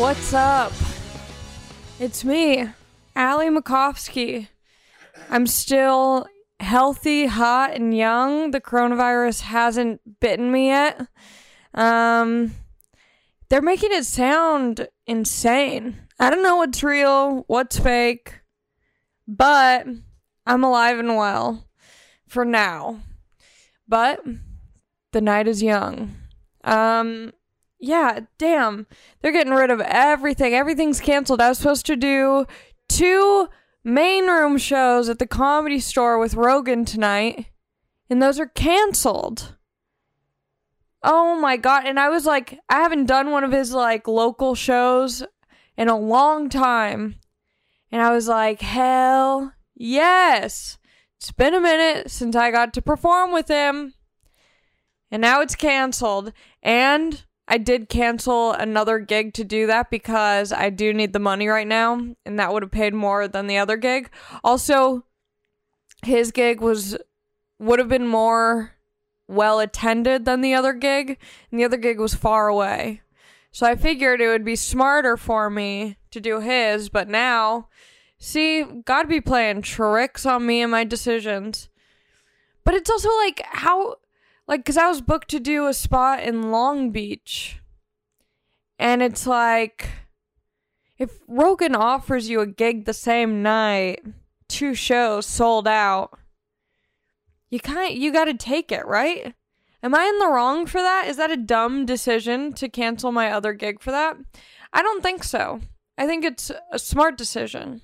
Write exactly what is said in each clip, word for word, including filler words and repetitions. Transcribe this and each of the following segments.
what's up? It's me, Allie Makovsky. I'm still healthy, hot, and young. The coronavirus hasn't bitten me yet. Um, they're making it sound insane. I don't know what's real, what's fake, but I'm alive and well for now. But the night is young. Um... Yeah, damn. They're getting rid of everything. Everything's canceled. I was supposed to do two main room shows at the Comedy Store with Rogan tonight, and those are canceled. Oh my god. And I was like, I haven't done one of his like local shows in a long time. And I was like, hell yes. It's been a minute since I got to perform with him. And now it's canceled. And I did cancel another gig to do that because I do need the money right now, and that would have paid more than the other gig. Also, his gig was would have been more well attended than the other gig, and the other gig was far away. So I figured it would be smarter for me to do his, but now, see, God be playing tricks on me and my decisions. But it's also like, how... Like, because I was booked to do a spot in Long Beach. And it's like, if Rogan offers you a gig the same night, two shows sold out, you kind you got to take it, right? Am I in the wrong for that? Is that a dumb decision to cancel my other gig for that? I don't think so. I think it's a smart decision.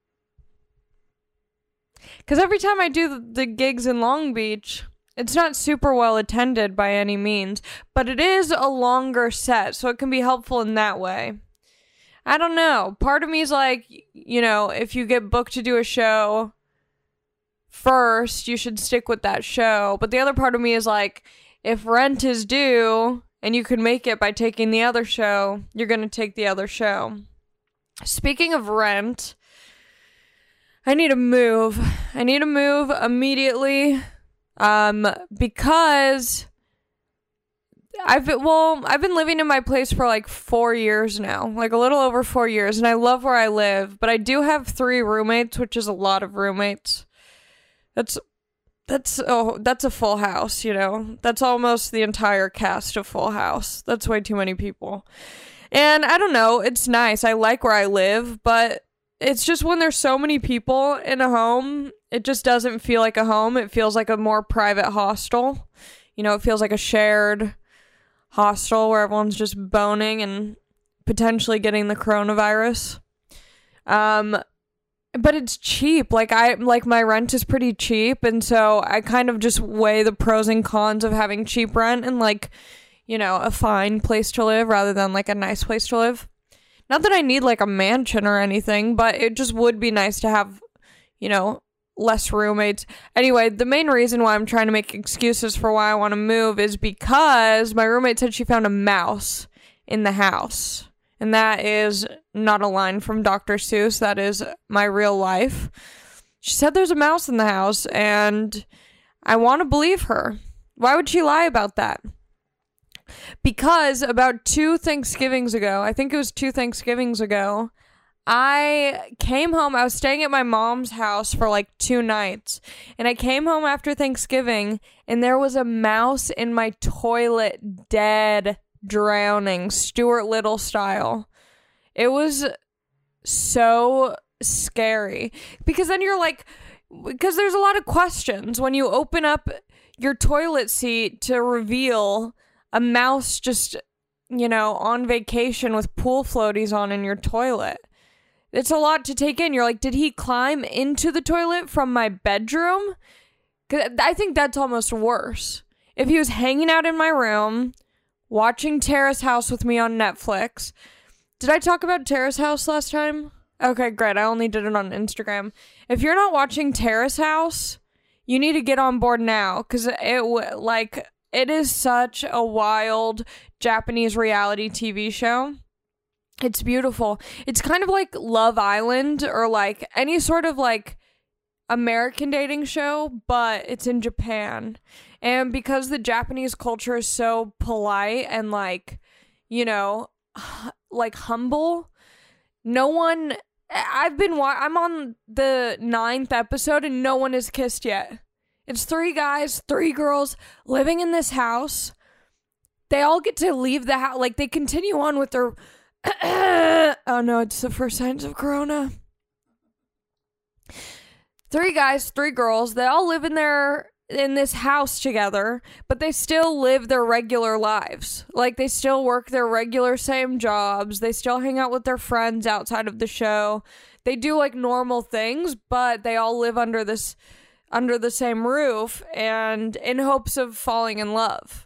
Because every time I do the, the gigs in Long Beach, it's not super well attended by any means, but it is a longer set, so it can be helpful in that way. I don't know. Part of me is like, you know, if you get booked to do a show first, you should stick with that show. But the other part of me is like, if rent is due and you can make it by taking the other show, you're going to take the other show. Speaking of rent, I need to move. I need to move immediately. Um, because I've been, well, I've been living in my place for like four years now, like a little over four years, and I love where I live, but I do have three roommates, which is a lot of roommates. That's, that's, oh, that's a full house, you know, that's almost the entire cast of Full House. That's way too many people. And I don't know, it's nice. I like where I live, but it's just when there's so many people in a home, it just doesn't feel like a home. It feels like a more private hostel. You know, it feels like a shared hostel where everyone's just boning and potentially getting the coronavirus. Um, but it's cheap. Like I like my rent is pretty cheap, and so I kind of just weigh the pros and cons of having cheap rent and like, you know, a fine place to live rather than like a nice place to live. Not that I need like a mansion or anything, but it just would be nice to have, you know, less roommates. Anyway, the main reason why I'm trying to make excuses for why I want to move is because my roommate said she found a mouse in the house. And that is not a line from Doctor Seuss. That is my real life. She said there's a mouse in the house, and I want to believe her. Why would she lie about that? Because about two Thanksgivings ago, I think it was two Thanksgivings ago, I came home, I was staying at my mom's house for like two nights, and I came home after Thanksgiving, and there was a mouse in my toilet, dead, drowning, Stuart Little style. It was so scary, because then you're like, because there's a lot of questions when you open up your toilet seat to reveal a mouse just, you know, on vacation with pool floaties on in your toilet. It's a lot to take in. You're like, did he climb into the toilet from my bedroom? 'Cause I think that's almost worse. If he was hanging out in my room, watching Terrace House with me on Netflix. Did I talk about Terrace House last time? Okay, great. I only did it on Instagram. If you're not watching Terrace House, you need to get on board now, because it, like... It is such a wild Japanese reality T V show. It's beautiful. It's kind of like Love Island or like any sort of like American dating show, but it's in Japan. And because the Japanese culture is so polite and like, you know, like humble. No one, I've been, wa- I'm on the ninth episode and no one has kissed yet. It's three guys, three girls living in this house. They all get to leave the house. Like, they continue on with their... oh, no, it's the first signs of corona. Three guys, three girls. They all live in their... in this house together, but they still live their regular lives. Like, they still work their regular same jobs. They still hang out with their friends outside of the show. They do, like, normal things, but they all live under this... under the same roof and in hopes of falling in love.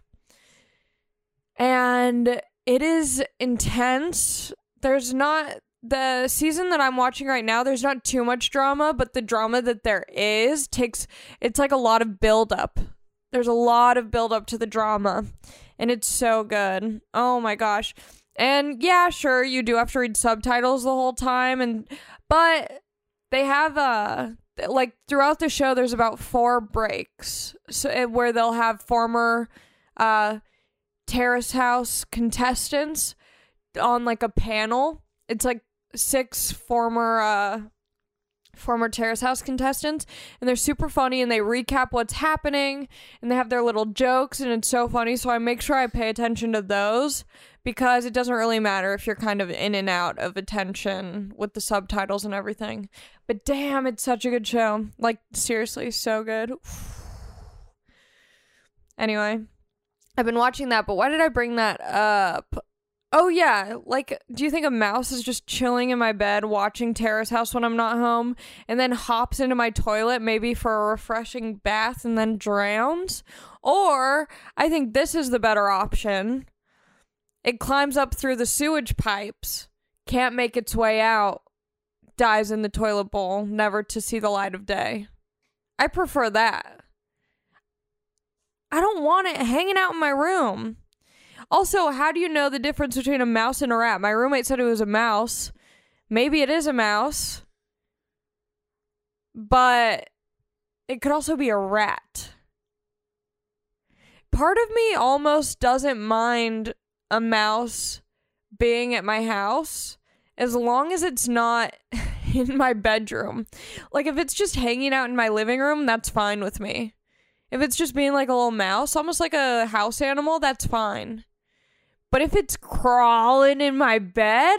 And it is intense. There's not the season that I'm watching right now, there's not too much drama, but the drama that there is takes, it's like a lot of buildup. There's a lot of buildup to the drama, and it's so good. Oh my gosh. And yeah, sure, you do have to read subtitles the whole time, and but they have a like throughout the show there's about four breaks so where they'll have former uh Terrace House contestants on like a panel. It's like six former uh former Terrace House contestants, and they're super funny, and they recap what's happening, and they have their little jokes, and it's so funny. So I make sure I pay attention to those, because it doesn't really matter if you're kind of in and out of attention with the subtitles and everything. But damn, it's such a good show. Like, seriously, so good. Anyway, I've been watching that, but why did I bring that up? Oh yeah, like, do you think a mouse is just chilling in my bed watching Terrace House when I'm not home, and then hops into my toilet maybe for a refreshing bath and then drowns? Or, I think this is the better option. It climbs up through the sewage pipes, can't make its way out, dies in the toilet bowl, never to see the light of day. I prefer that. I don't want it hanging out in my room. Also, how do you know the difference between a mouse and a rat? My roommate said it was a mouse. Maybe it is a mouse. But it could also be a rat. Part of me almost doesn't mind a mouse being at my house as long as it's not in my bedroom. Like, if it's just hanging out in my living room, that's fine with me. If it's just being like a little mouse, almost like a house animal, that's fine. But if it's crawling in my bed,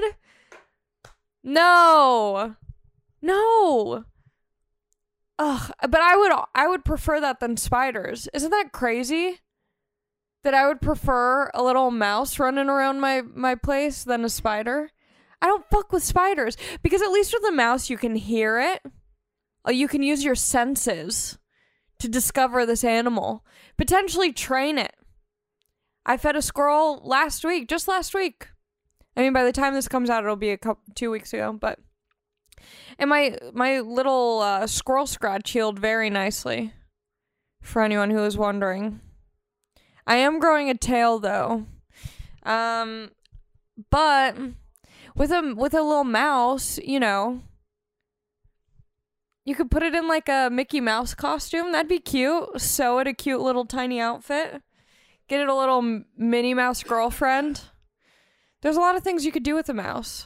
no, no. Ugh, but I would, I would prefer that than spiders. Isn't that crazy? That I would prefer a little mouse running around my, my place than a spider? I don't fuck with spiders, because at least with a mouse you can hear it. You can use your senses to discover this animal. Potentially train it. I fed a squirrel last week, just last week. I mean, by the time this comes out, it'll be a couple, two weeks ago, but... And my, my little uh, squirrel scratch healed very nicely, for anyone who is wondering. I am growing a tail, though. Um, but with a, with a little mouse, you know, you could put it in like a Mickey Mouse costume. That'd be cute. Sew it a cute little tiny outfit. Get it a little Minnie Mouse girlfriend. There's a lot of things you could do with a mouse.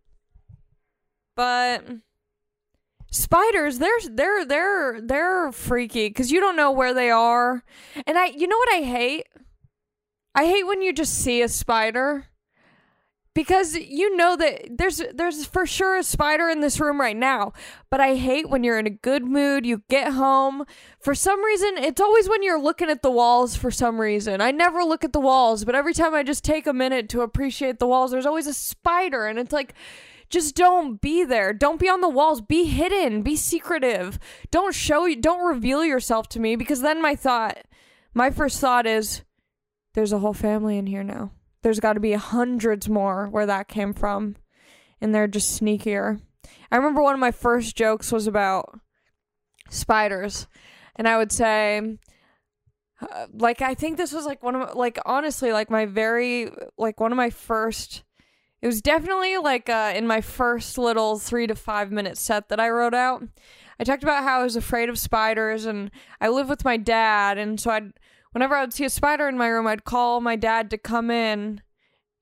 But spiders, they're they're they're they're freaky because you don't know where they are. And I you know what I hate? I hate when you just see a spider. Because you know that there's there's for sure a spider in this room right now. But I hate when you're in a good mood, you get home. For some reason, it's always when you're looking at the walls for some reason. I never look at the walls, but every time I just take a minute to appreciate the walls, there's always a spider. And it's like, just don't be there. Don't be on the walls. Be hidden. Be secretive. Don't show, don't reveal yourself to me, because then my thought, my first thought is, there's a whole family in here now. There's got to be hundreds more where that came from. And they're just sneakier. I remember one of my first jokes was about spiders. And I would say, uh, like, I think this was like one of my, like, honestly, like my very, like one of my first, it was definitely like uh, in my first little three to five minute set that I wrote out. I talked about how I was afraid of spiders, and I live with my dad. And so I'd, whenever I would see a spider in my room, I'd call my dad to come in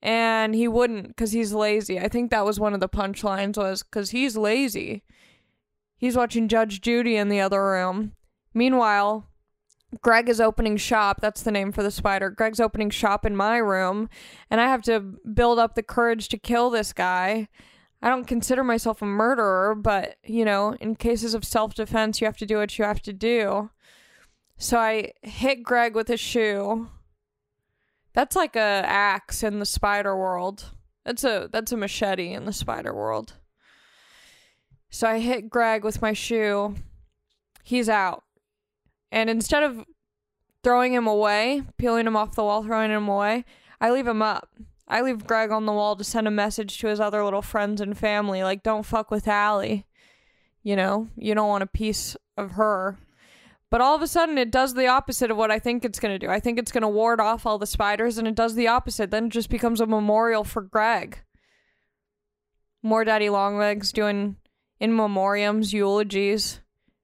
and he wouldn't because he's lazy. I think that was one of the punchlines was because he's lazy. He's watching Judge Judy in the other room. Meanwhile, Greg is opening shop. That's the name for the spider. Greg's opening shop in my room, and I have to build up the courage to kill this guy. I don't consider myself a murderer, but, you know, in cases of self-defense, you have to do what you have to do. So I hit Greg with a shoe. That's like a axe in the spider world. That's a that's a machete in the spider world. So I hit Greg with my shoe. He's out. And instead of throwing him away, peeling him off the wall, throwing him away, I leave him up. I leave Greg on the wall to send a message to his other little friends and family, like, don't fuck with Allie. You know, you don't want a piece of her. But all of a sudden, it does the opposite of what I think it's going to do. I think it's going to ward off all the spiders, and it does the opposite. Then it just becomes a memorial for Greg. More Daddy Longlegs doing in memoriams, eulogies.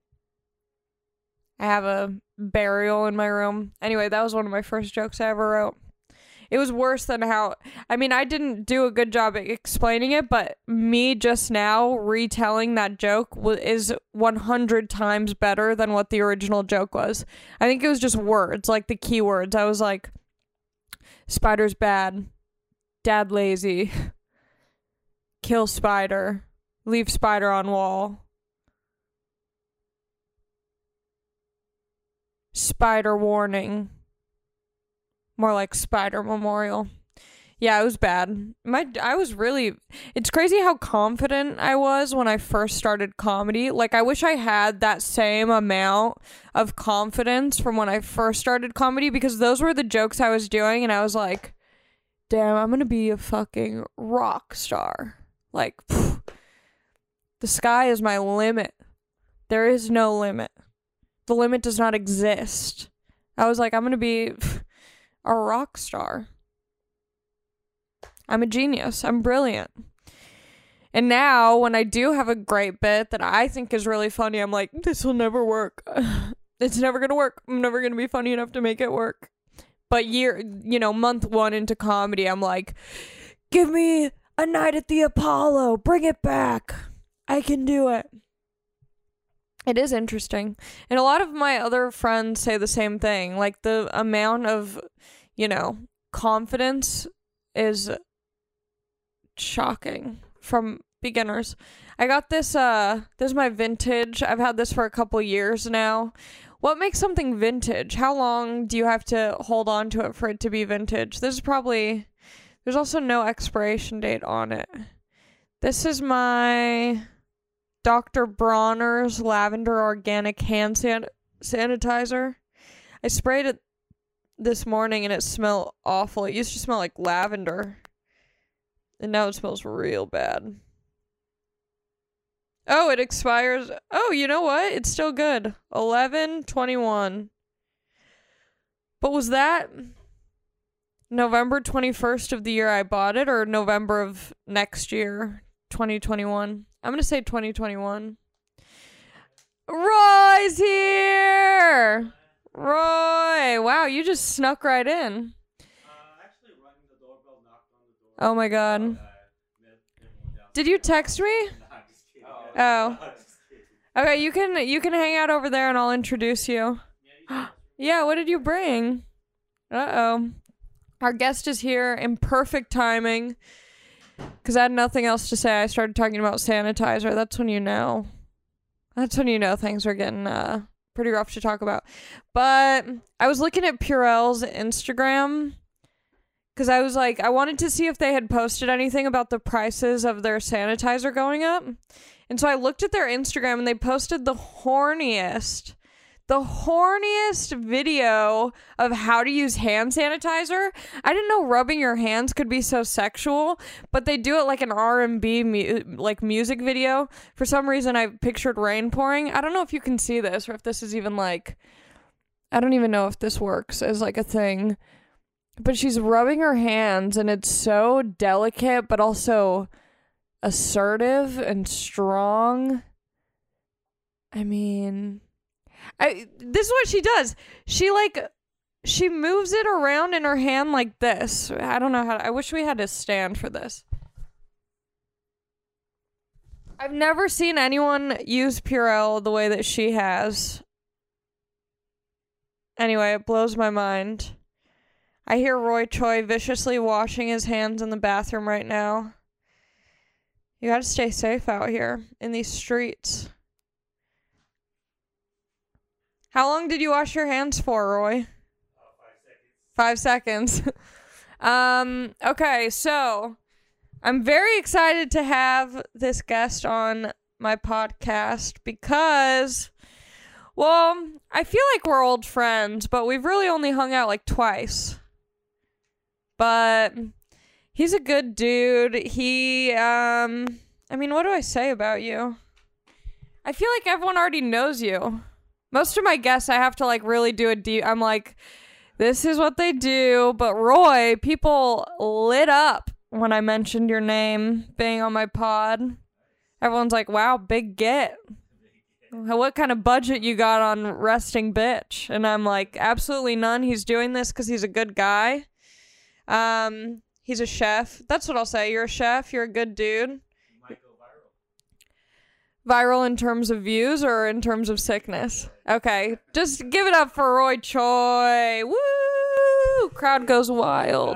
I have a burial in my room. Anyway, that was one of my first jokes I ever wrote. It was worse than how... I mean, I didn't do a good job at explaining it, but me just now retelling that joke w- is one hundred times better than what the original joke was. I think it was just words, like the keywords. I was like, spider's bad. Dad lazy. Kill spider. Leave spider on wall. Spider warning. More like spider memorial. Yeah, it was bad. My I was really... It's crazy how confident I was when I first started comedy. Like, I wish I had that same amount of confidence from when I first started comedy, because those were the jokes I was doing, and I was like, damn, I'm gonna be a fucking rock star. Like, phew, the sky is my limit. There is no limit. The limit does not exist. I was like, I'm gonna be... Phew, a rock star. I'm a genius. I'm brilliant. And now, when I do have a great bit that I think is really funny, I'm like, this will never work. It's never gonna work. I'm never gonna be funny enough to make it work. But year, you know, month one into comedy, I'm like, give me a night at the Apollo. Bring it back. I can do it. It is interesting. And a lot of my other friends say the same thing. Like, the amount of, you know, confidence is shocking from beginners. I got this, uh, this is my vintage. I've had this for a couple years now. What makes something vintage? How long do you have to hold on to it for it to be vintage? This is probably, there's also no expiration date on it. This is my... Doctor Bronner's Lavender Organic Hand san- Sanitizer. I sprayed it this morning and it smelled awful. It used to smell like lavender. And now it smells real bad. Oh, it expires. Oh, you know what? It's still good. eleven twenty-one. But was that November twenty-first of the year I bought it, or November of next year, twenty twenty-one? I'm going to say twenty twenty-one. Roy's here! Roy! Wow, you just snuck right in. Uh, actually, rang the doorbell, knocked on the door. Oh my god. Did you text me? Oh. Okay, you can you can hang out over there and I'll introduce you. Yeah, what did you bring? Uh-oh. Our guest is here in perfect timing. Because I had nothing else to say. I started talking about sanitizer. That's when you know. That's when you know things are getting uh, pretty rough to talk about. But I was looking at Purell's Instagram. Because I was like, I wanted to see if they had posted anything about the prices of their sanitizer going up. And so I looked at their Instagram and they posted the horniest... The horniest video of how to use hand sanitizer. I didn't know rubbing your hands could be so sexual, but they do it like an R and B mu- like music video. For some reason, I pictured rain pouring. I don't know if you can see this or if this is even like... I don't even know if this works as like a thing. But she's rubbing her hands and it's so delicate, but also assertive and strong. I mean... I, this is what she does. She, like, she moves it around in her hand like this. I don't know how to, I wish we had a stand for this. I've never seen anyone use Purell the way that she has. Anyway, it blows my mind. I hear Roy Choi viciously washing his hands in the bathroom right now. You gotta stay safe out here in these streets. How long did you wash your hands for, Roy? Five seconds. um, okay, so I'm very excited to have this guest on my podcast because, well, I feel like we're old friends, but we've really only hung out like twice. But he's a good dude. He, um, I mean, what do I say about you? I feel like everyone already knows you. Most of my guests, I have to like really do a deep, I'm like, this is what they do. But Roy, people lit up when I mentioned your name being on my pod. Everyone's like, wow, big get. What kind of budget you got on resting bitch? And I'm like, absolutely none. He's doing this because he's a good guy. Um, he's a chef. That's what I'll say. You're a chef. You're a good dude. Might go viral. Viral in terms of views or in terms of sickness? Okay. Just give it up for Roy Choi. Woo! Crowd goes wild.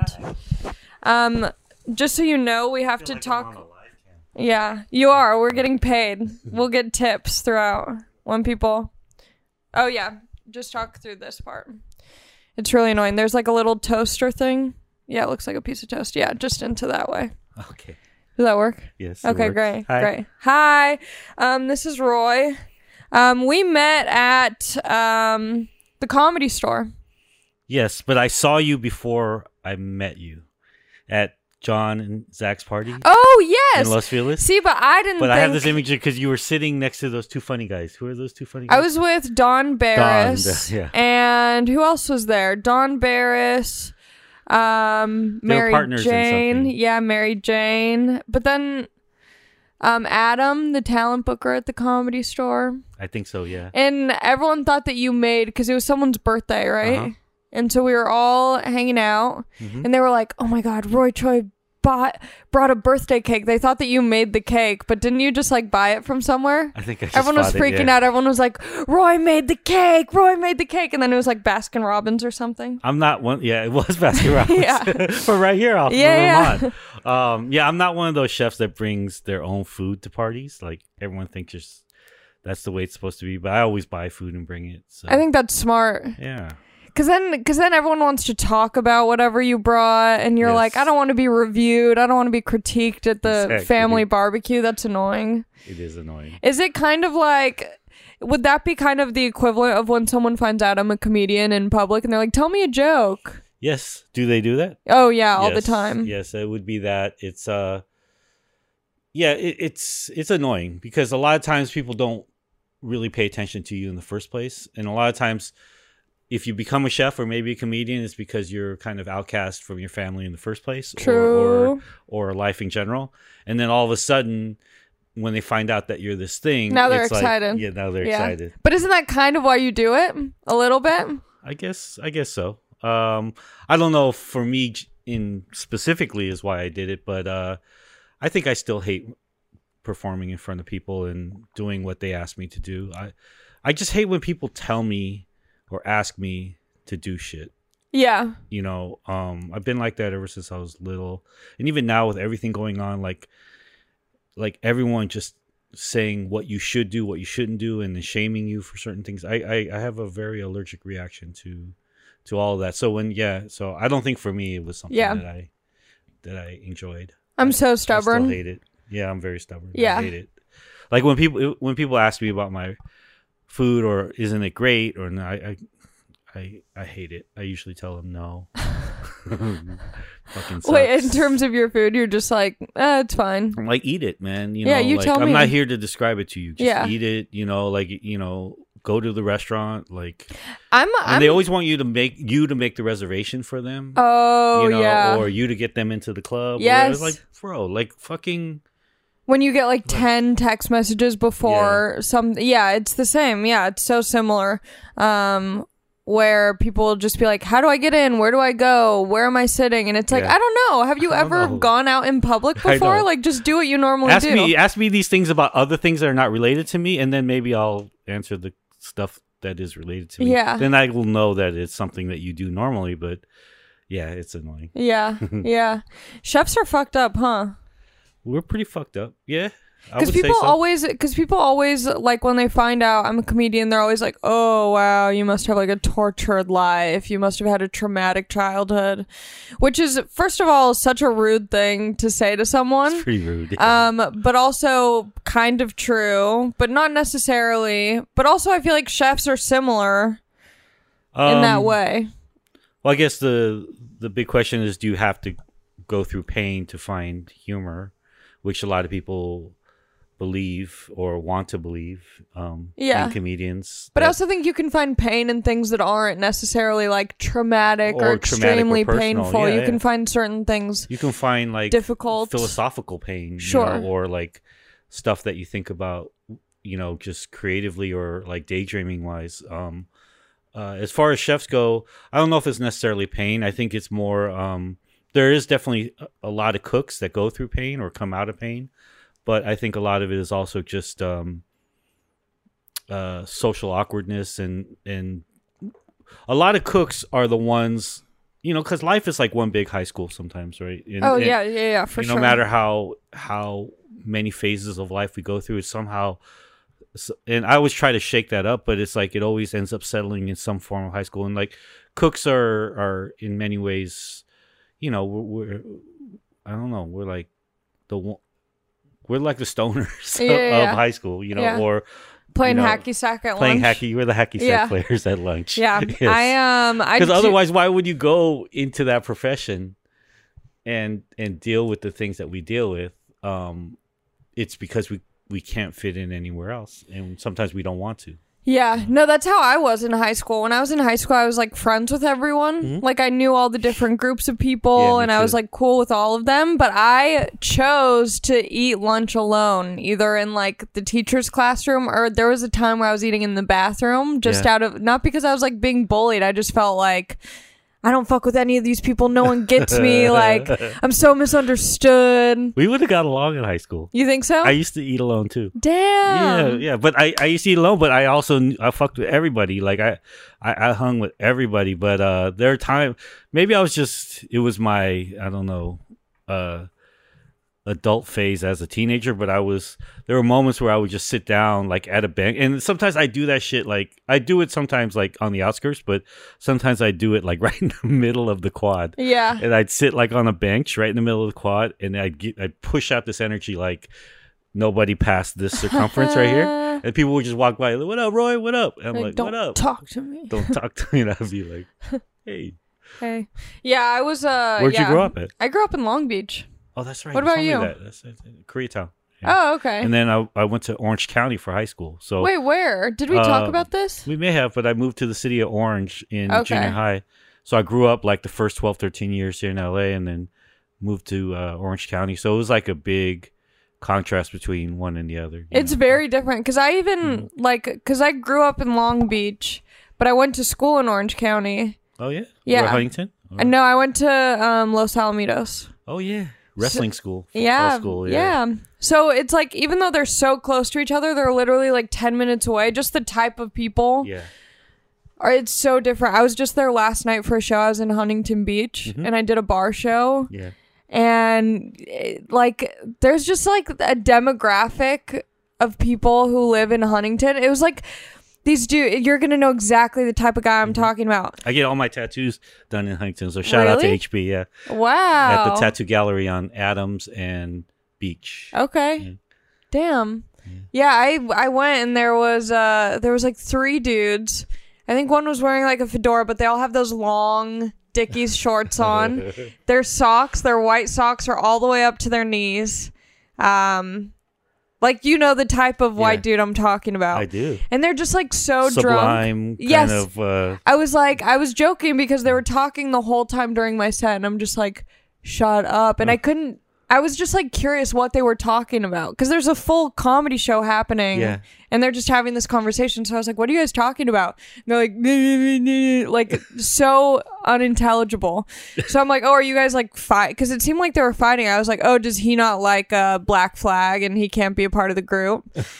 Um, just so you know, we have to Like I'm talk. on a live cam. Yeah, you are. We're getting paid. We'll get tips throughout when people. Oh, yeah. Just talk through this part. It's really annoying. There's like a little toaster thing. Yeah, it looks like a piece of toast. Yeah, just into that way. Okay. Does that work? Yes. it Okay, works. great. Hi. Great. Hi. Um, this is Roy. Um, we met at um the Comedy Store. Yes, but I saw you before I met you at John and Zach's party Oh, yes. in Los Feliz. See, but I didn't But think... I have this image because you were sitting next to those two funny guys. Who are those two funny guys? I was with Don Barris. Don, yeah. And who else was there? Don Barris, um, They were Mary partners in Jane. something. Yeah, Mary Jane. But then um, Adam, the talent booker at the Comedy Store. I think so, yeah. And everyone thought that you made, because it was someone's birthday, right? Uh-huh. And so we were all hanging out. Mhm. And they were like, oh my God, Roy Choi bought, brought a birthday cake. They thought that you made the cake, but didn't you just like buy it from somewhere? I think I just Everyone was bought it, freaking yeah. out. Everyone was like, Roy made the cake. Roy made the cake. And then it was like Baskin Robbins or something. I'm not one. Yeah, it was Baskin Robbins. Yeah. But right here off Yeah, of Vermont. Um, yeah, I'm not one of those chefs that brings their own food to parties. Like everyone thinks just that's the way it's supposed to be. But I always buy food and bring it. So I think that's smart. yeah. Cause then, cause then everyone wants to talk about whatever you brought, and you're Yes. like, I don't want to be reviewed. I don't want to be critiqued at the Exactly. family barbecue. That's annoying. It is annoying. Is it kind of like, would that be kind of the equivalent of when someone finds out I'm a comedian in public and they're like, tell me a joke? Yes. Do they do that? Oh yeah, all the Yes. time. Yes, it would be that. It's uh yeah, it, it's it's annoying because a lot of times people don't really pay attention to you in the first place. And a lot of times if you become a chef or maybe a comedian, it's because you're kind of outcast from your family in the first place. True. Or, or or life in general. And then all of a sudden when they find out that you're this thing, Now they're it's like- excited. yeah, now they're Yeah. excited. But isn't that kind of why you do it? A little bit? I guess I guess so. Um, I don't know if for me j- in specifically is why I did it, but uh, I think I still hate performing in front of people and doing what they ask me to do. I I just hate when people tell me or ask me to do shit. Yeah. You know, um, I've been like that ever since I was little, and even now with everything going on, like like everyone just saying what you should do, what you shouldn't do, and then shaming you for certain things. I, I, I have a very allergic reaction to to all of that. So when yeah, so I don't think for me it was something Yeah. that I that I enjoyed. I'm I- so I stubborn. still hate it. Yeah, I'm very stubborn. Yeah. I hate it. Like when people when people ask me about my food or isn't it great or no, I I I, I hate it. I usually tell them no. Fucking sucks. Wait, in terms of your food, you're just like, eh, it's fine. I'm like, eat it, man. You Yeah, know, you like, tell I'm me. not here to describe it to you. Just Yeah. eat it. You know, like you know, go to the restaurant. Like, I'm. and I'm they always want you to make you to make the reservation for them. oh you know, yeah. or you to get them into the club. Yes. Or it's like, bro, like fucking. When you get like ten text messages before some, yeah, it's the same. Yeah, it's so similar. Um, where people will just be like, how do I get in? Where do I go? Where am I sitting? And it's like, Yeah. I don't know. Have you I don't ever know. gone out in public I before? know. Like, just do what you normally Ask do. me, ask me these things about other things that are not related to me, and then maybe I'll answer the stuff that is related to me. Yeah. Then I will know that it's something that you do normally. But yeah, it's annoying. Yeah, yeah. Chefs are fucked up, huh? We're pretty fucked up. Yeah. I Because would say people so. always, because people always, like, when they find out I'm a comedian, they're always like, oh, wow, you must have, like, a tortured life. You must have had a traumatic childhood. Which is, first of all, such a rude thing to say to someone. It's pretty rude. Um, but also kind of true, but not necessarily. But also, I feel like chefs are similar in that Um, way. Well, I guess the the big question is, do you have to go through pain to find humor, which a lot of people believe or want to believe um, Yeah. in comedians. But I that- also think you can find pain in things that aren't necessarily like traumatic or, Or traumatic or extremely personal. painful. Yeah, you yeah. can find certain things you can find like difficult. philosophical pain, Sure. you know, or like stuff that you think about, you know, just creatively or like daydreaming wise. Um, uh, as far as chefs go, I don't know if it's necessarily pain. I think it's more. Um, there is definitely a- a lot of cooks that go through pain or come out of pain, but I think a lot of it is also just um, uh, social awkwardness and and a lot of cooks are the ones, you know, because life is like one big high school sometimes, right? And- oh and- yeah, yeah, yeah, for you sure. know, no matter how how many phases of life we go through, it's somehow. And I always try to shake that up, but it's like it always ends up settling in some form of high school. And like cooks are are in many ways, you know, we're, we're I don't know, we're like the one- we're like the stoners Yeah, of, yeah, yeah. of high school, you know, Yeah. or Playing you know, hacky sack at playing lunch. hacky. We're the hacky sack Yeah. players at lunch. Yeah, I um, I because do- otherwise, why would you go into that profession and and deal with the things that we deal with? Um, it's because we we can't fit in anywhere else, and sometimes we don't want to. Yeah, no, that's how I was in high school. When I was in high school, I was like friends with everyone. Mhm. Like I knew all the different groups of people, Yeah, me and I was too. like cool with all of them. But I chose to eat lunch alone, either in like the teacher's classroom, or there was a time where I was eating in the bathroom, just Yeah. out of not because I was like being bullied. I just felt like I don't fuck with any of these people. No one gets me. Like I'm so misunderstood. We would have got along in high school. You think so? I used to eat alone too. Damn. Yeah, yeah, but I, I used to eat alone, but I also kn- I fucked with everybody. Like I, I, I hung with everybody. But uh, there are times maybe I was just it was my I don't know, uh, adult phase as a teenager. But I was there were moments where I would just sit down like at a bench, and sometimes I do that shit. Like I do it sometimes like on the outskirts, but sometimes I do it like right in the middle of the quad. Yeah. And I'd sit like on a bench right in the middle of the quad, and I'd get I'd push out this energy like nobody passed this circumference right here, and people would just walk by. Like, what up, Roy? What up? And I'm Like, like, don't what up? talk to me. Don't talk to me. And I'd be like, hey, Hey. Yeah, I was uh where'd yeah. you grow up at? I grew up in Long Beach. Oh, that's right. What about told me you? That. That's that's- Koreatown. Yeah. Oh, okay. And then I I went to Orange County for high school. So Wait, where? Did we talk Uh, about this? we may have, but I moved to the city of Orange in Okay. junior high. So I grew up like the first twelve, thirteen years here in L A, and then moved to uh, Orange County. So it was like a big contrast between one and the other. you It's know? very different because I even Mm-hmm. like because I grew up in Long Beach, but I went to school in Orange County. Oh yeah, Yeah. You were at Huntington. Oh. And no, I went to um, Los Alamitos. Oh yeah, wrestling school. Football Yeah, school. yeah. So it's like even though they're so close to each other, they're literally like ten minutes away. Just the type of people Yeah. are it's so different. I was just there last night for a show. I was in Huntington Beach Mhm. and I did a bar show. Yeah. And eh, like there's just like a demographic of people who live in Huntington. It was like these dude you're gonna know exactly the type of guy I'm Mm-hmm. talking about. I get all my tattoos done in Huntington, so shout out to Really? H B. Yeah, Wow. at the tattoo gallery on Adams and Beach. Okay. Yeah. Damn. Yeah, I I went and there was uh there was like three dudes. I think one was wearing like a fedora, but they all have those long Dickies shorts on. Their socks, their white socks are all the way up to their knees. Um like you know the type of white Yeah. dude I'm talking about. I do. And they're just like so drunk. Sublime Yes. kind of. Uh, I was like, I was joking because they were talking the whole time during my set, and I'm just like, shut up. And I couldn't, I was just like curious what they were talking about because there's a full comedy show happening Yeah. and they're just having this conversation. So I was like, what are you guys talking about? And they're like, like so unintelligible. So I'm like, oh, are you guys like fight? Because it seemed like they were fighting. I was like, oh, does he not like a Black Flag and he can't be a part of the group?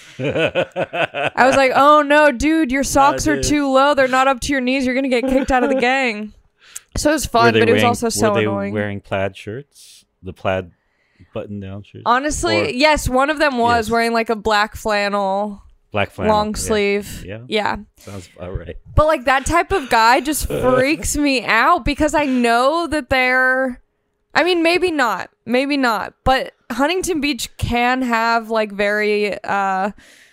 I was like, oh no, dude, your socks are dude. too low. They're not up to your knees. You're going to get kicked out of the gang. So it was Were fun, they but it was wearing- also so were they annoying. wearing plaid shirts? The plaid button-down shirts? Honestly, Or yes, one of them was Yes. wearing like a black flannel, black flannel. long yeah. sleeve. Yeah. Yeah. Sounds about right. But like that type of guy just freaks me out because I know that they're I mean, maybe not. Maybe not. But Huntington Beach can have like very uh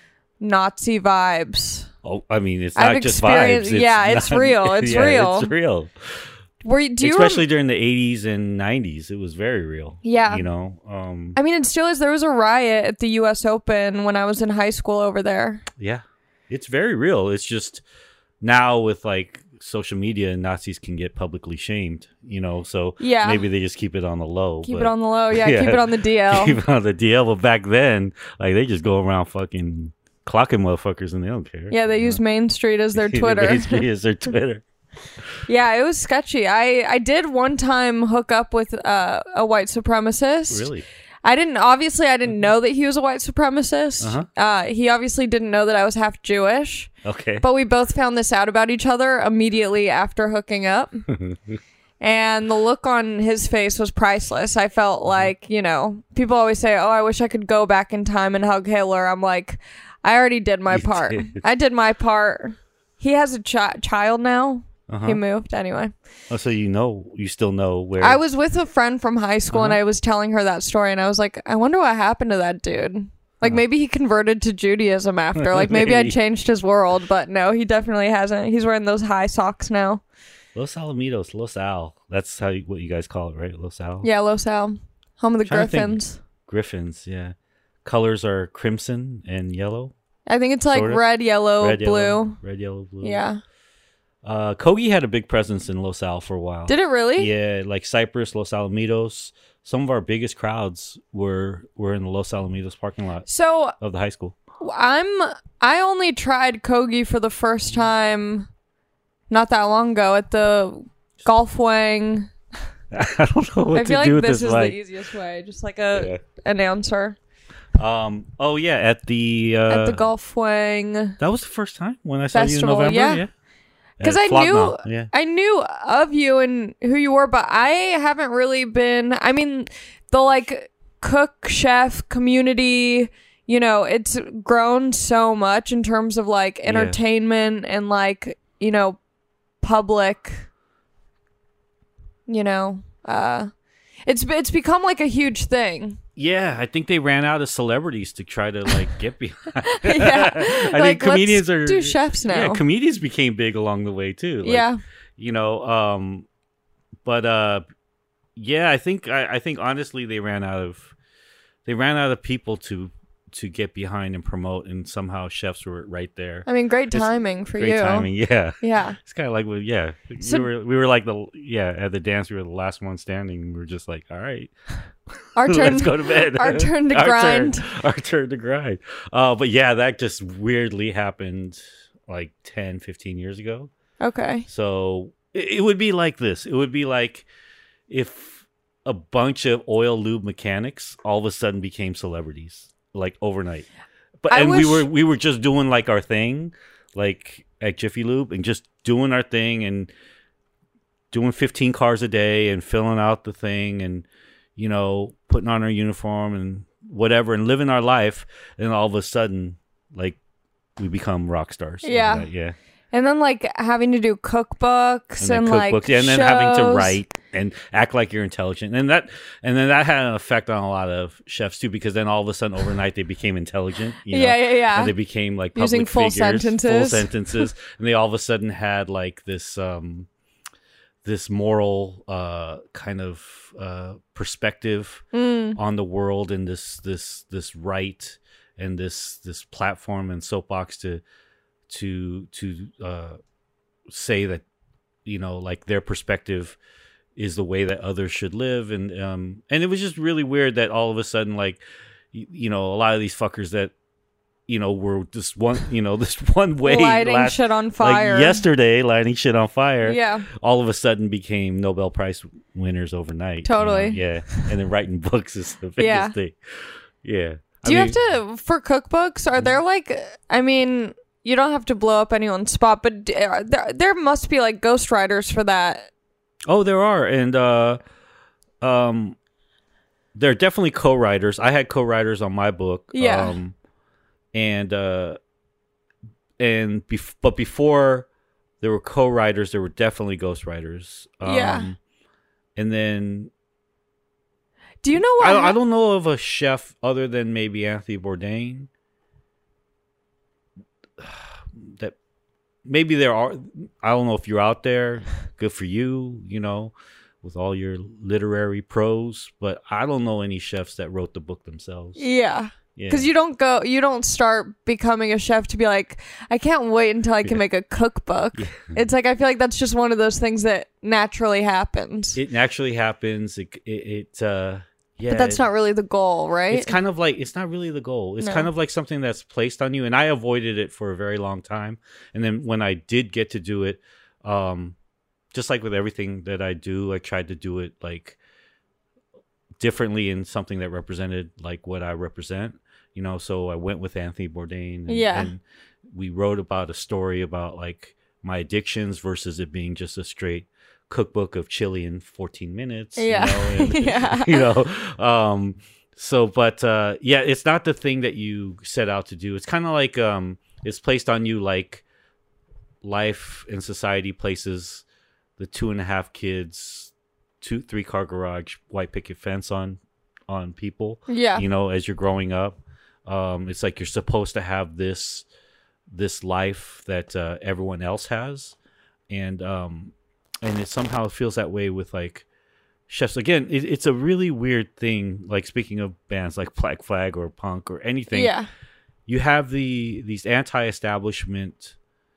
Nazi vibes. Oh, I mean, it's I've not just experienced- vibes. It's yeah, it's not- real. It's yeah, real. It's real. Were you, do you Especially rem- during the eighties and nineties, it was very real. Yeah. You know. Um. I mean, it still is. There was a riot at the U S Open when I was in high school over there. Yeah, it's very real. It's just now with like social media, Nazis can get publicly shamed. You know, so Yeah. maybe they just keep it on the low. Keep but- it on the low. Yeah, Yeah. keep it on the D L. Keep it on the D L. But back then, like they just go around fucking clocking motherfuckers and they don't care. Yeah, they use Main Street as their Twitter. Basically, is their Twitter. Yeah, it was sketchy. I, I did one time hook up with uh, a white supremacist. Really? I didn't, obviously, I didn't know that he was a white supremacist. Uh-huh. Uh, he obviously didn't know that I was half Jewish. Okay. But we both found this out about each other immediately after hooking up. And the look on his face was priceless. I felt like, you know, people always say, oh, I wish I could go back in time and hug Hitler. I'm like, I already did my You part. did. I did my part. He has a chi- child now. Uh-huh. He moved anyway. Oh, so you know, you still know where. I was with a friend from high school and Uh-huh. I was telling her that story and I was like, I wonder what happened to that dude. Like Uh-huh. maybe he converted to Judaism after. Like maybe I Maybe. changed his world, but no, he definitely hasn't. He's wearing those high socks now. Los Alamitos, Los Al. That's how you, what you guys call it, right? Los Al. Yeah, Los Al, home of the Trying to think. Griffins. Griffins. Yeah. Colors are crimson and yellow. I think it's like Sort of. red, yellow, red, blue. yellow, red, yellow, blue. Yeah. Uh, Kogi had a big presence in Los Al for a while. Did it really? Yeah, like Cypress, Los Alamitos. Some of our biggest crowds were were in the Los Alamitos parking lot So of the high school. I'm I only tried Kogi for the first time not that long ago at the Golf Wang. I don't know what I to feel like do with this this is mic. the easiest way, just like a Yeah. announcer Um. Oh yeah, at the uh, at the Golf Wang. that was the first time when I saw Festival, you in November. yeah. Yeah. Because At I Flop knew Mount, Yeah. I knew of you and who you were, but I haven't really been. I mean, the like cook chef community, you know, it's grown so much in terms of like entertainment and like, you know, public, you know, uh, it's it's become like a huge thing. Yeah, I think they ran out of celebrities to try to like get behind. Yeah, I like, think comedians let's are do chefs now. Yeah, comedians became big along the way too. Like, Yeah. you know. Um, but uh, yeah, I think I, I think honestly they ran out of they ran out of people to to get behind and promote, and somehow chefs were right there. I mean, great It's timing for Great you. timing, yeah. Yeah. It's kind of like, well, yeah, So- we were we were like the yeah at the dance we were the last one standing. We were just like, all right, Our turn. let's go to bed. Our turn to Our grind. turn, our turn to grind. Uh, but yeah, that just weirdly happened like ten, fifteen years ago. Okay. So it, it would be like this. It would be like if a bunch of oil lube mechanics all of a sudden became celebrities, like overnight. But I and wish- we were we were just doing like our thing, like at Jiffy Lube, and just doing our thing and doing fifteen cars a day and filling out the thing and you know putting on our uniform and whatever and living our life. And all of a sudden, like we become rock stars. Yeah. overnight. yeah. And then like having to do cookbooks And and, then like cookbooks, yeah, and then having to shows. write and act like you're intelligent, and that, and then that had an effect on a lot of chefs too, because then all of a sudden overnight they became intelligent, you know? Yeah, yeah, yeah. and they became like public Using full figures, full sentences. sentences, and they all of a sudden had like this, um, this moral, uh, kind of uh, perspective Mm. on the world, and this, this, this right, and this, this platform and soapbox to, to, to uh, say that, you know, like their perspective is the way that others should live, and um and it was just really weird that all of a sudden, like, you, you know, a lot of these fuckers that, you know, were just one, you know, this one way lighting last, shit on fire. like yesterday, lighting shit on fire. Yeah. All of a sudden became Nobel Prize winners overnight. Totally. You know? Yeah. And then writing books is the biggest Yeah. thing. Yeah. Do you have to, for cookbooks, are there like, I mean, you don't have to blow up anyone's spot, but d- are there, there must be like ghostwriters for that. Oh, there are. And, uh, um, there are definitely co-writers. I had co-writers on my book. Yeah. Um, and, uh, and, bef- but before there were co-writers, there were definitely ghostwriters. Um, Yeah. And then, Do you know what? I, hap- I don't know of a chef other than maybe Anthony Bourdain that maybe there are. I don't know if you're out there. Good for you, you know, with all your literary prose. But I don't know any chefs that wrote the book themselves. Yeah. Yeah. Because you don't go, you don't start becoming a chef to be like, I can't wait until I can Yeah. make a cookbook. It's like, I feel like that's just one of those things that naturally happens. It naturally happens. It, it, it uh, yeah. But that's it- not really the goal, right? It's kind of like, it's not really the goal. It's No. kind of like something that's placed on you. And I avoided it for a very long time. And then when I did get to do it, um, just like with everything that I do, I tried to do it like differently in something that represented like what I represent, you know. So I went with Anthony Bourdain. And, Yeah. and we wrote about a story about like my addictions versus it being just a straight cookbook of chili in fourteen minutes. Yeah. You know, and, Yeah. you know, um, so, but, uh, yeah, it's not the thing that you set out to do. It's kind of like, um, it's placed on you like life and society places the two and a half kids, two, three car garage, white picket fence on, on people, yeah. you know, as you're growing up. Um, it's like you're supposed to have this, this life that, uh, everyone else has. And, um, and it somehow feels that way with like chefs. Again, it, it's a really weird thing. Like speaking of bands like Black Flag or punk or anything, Yeah. you have the these anti-establishment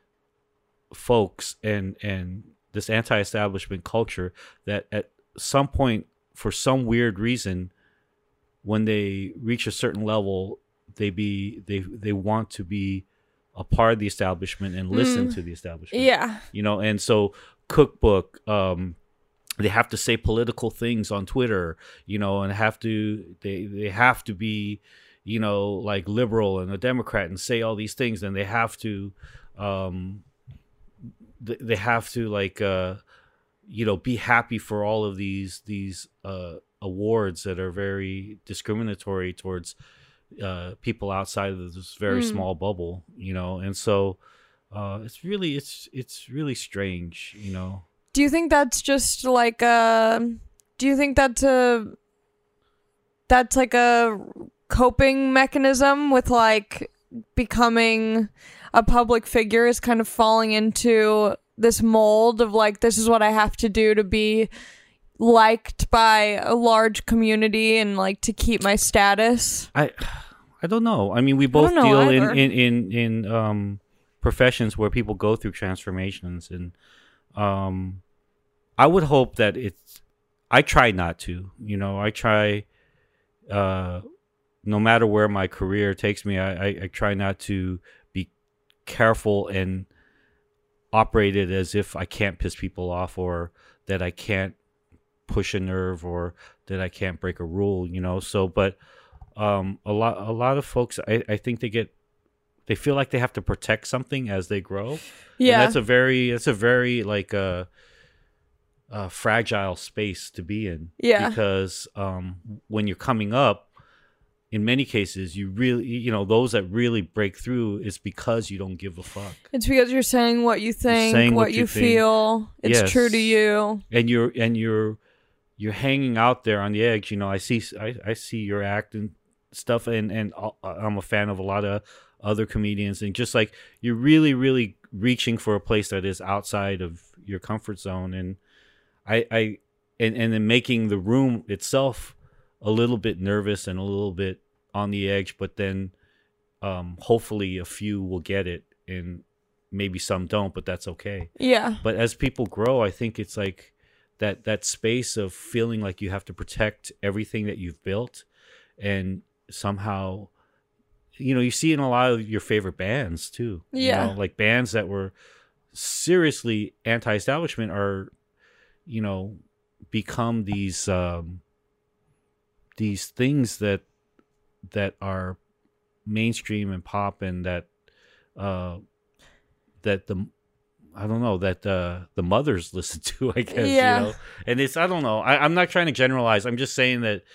folks and and this anti-establishment culture that at some point, for some weird reason, when they reach a certain level, they be they they want to be a part of the establishment and listen Mm. to the establishment. Yeah. You know, and so cookbook, um, they have to say political things on Twitter, you know, and have to they they have to be, you know, like liberal and a Democrat and say all these things, and they have to, um, th- they have to like, uh, you know, be happy for all of these these uh, awards that are very discriminatory towards uh, people outside of this very Mm. small bubble, you know, and so. Uh, it's really, it's it's really strange, you know. Do you think that's just like a, do you think that's a, that's like a coping mechanism with like becoming a public figure, is kind of falling into this mold of like, this is what I have to do to be liked by a large community and like to keep my status? I I don't know. I mean, we both don't know deal in, either. in in in um professions where people go through transformations, and um I would hope that it's I try not to, you know, I try uh no matter where my career takes me, I, I, I try not to be careful and operate it as if I can't piss people off, or that I can't push a nerve, or that I can't break a rule, you know. So but um a lot a lot of folks, I, I think they get they feel like they have to protect something as they grow. Yeah. And that's a very that's a very like a, a fragile space to be in. Yeah. Because um when you're coming up, in many cases you really, you know, those that really break through is because you don't give a fuck. It's because you're saying what you think, saying what, what you, you think. feel. It's Yes. true to you. And you're and you're you're hanging out there on the edge. You know, I see I, I see your act and stuff, and and I'm a fan of a lot of other comedians, and just like you're really really reaching for a place that is outside of your comfort zone, and I I and and then making the room itself a little bit nervous and a little bit on the edge, but then um hopefully a few will get it, and maybe some don't, but that's okay. Yeah. But as people grow, I think it's like that that space of feeling like you have to protect everything that you've built, and somehow, you know, you see in a lot of your favorite bands too. Yeah. You know, like bands that were seriously anti-establishment are, you know, become these um, these things that that are mainstream and pop, and that uh, that the I don't know that uh, the mothers listen to, I guess. Yeah. You know? And it's I don't know. I, I'm not trying to generalize. I'm just saying that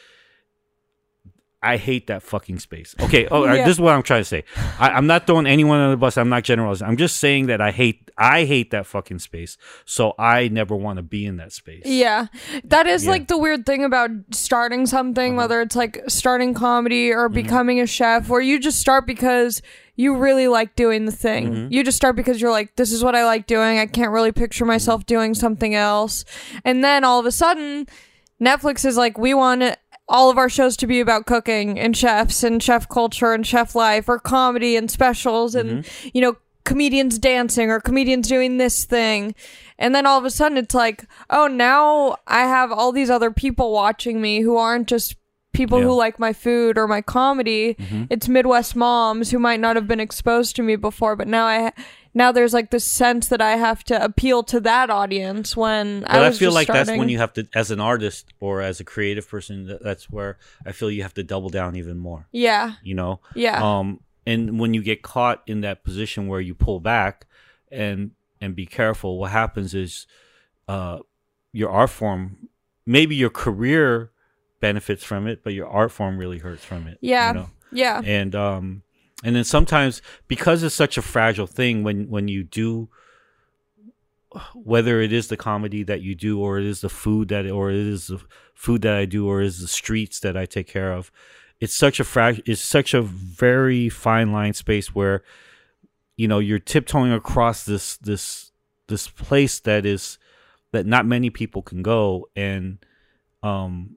I hate that fucking space. Okay. Oh, Yeah. this is what I'm trying to say. I, I'm not throwing anyone under the bus. I'm not generalizing. I'm just saying that I hate. I hate that fucking space. So I never want to be in that space. Yeah. That is Yeah. like the weird thing about starting something, Uh-huh. whether it's like starting comedy or Mhm. becoming a chef, where you just start because you really like doing the thing. Mhm. You just start because you're like, this is what I like doing. I can't really picture myself doing something else. And then all of a sudden, Netflix is like, we want all of our shows to be about cooking and chefs and chef culture and chef life, or comedy and specials and, you know, comedians dancing or comedians doing this thing. And then all of a sudden it's like, oh, now I have all these other people watching me who aren't just people Yeah. who like my food or my comedy. Mhm. It's Midwest moms who might not have been exposed to me before, but now I now there's like this sense that I have to appeal to that audience when I But I, was feel just like that's starting. when you have to, as an artist or as a creative person, that, that's where I feel you have to double down even more. Yeah. You know. Yeah. Um. And when you get caught in that position where you pull back and and be careful, what happens is, uh, your art form, maybe your career benefits from it, but your art form really hurts from it. Yeah. You know? Yeah. And um, and then sometimes, because it's such a fragile thing, when when you do, whether it is the comedy that you do, or it is the food that, or it is the food that I do, or it is the streets that I take care of, it's such a frag- it's such a very fine line space where, you know, you're tiptoeing across this this this place that is that not many people can go, and um,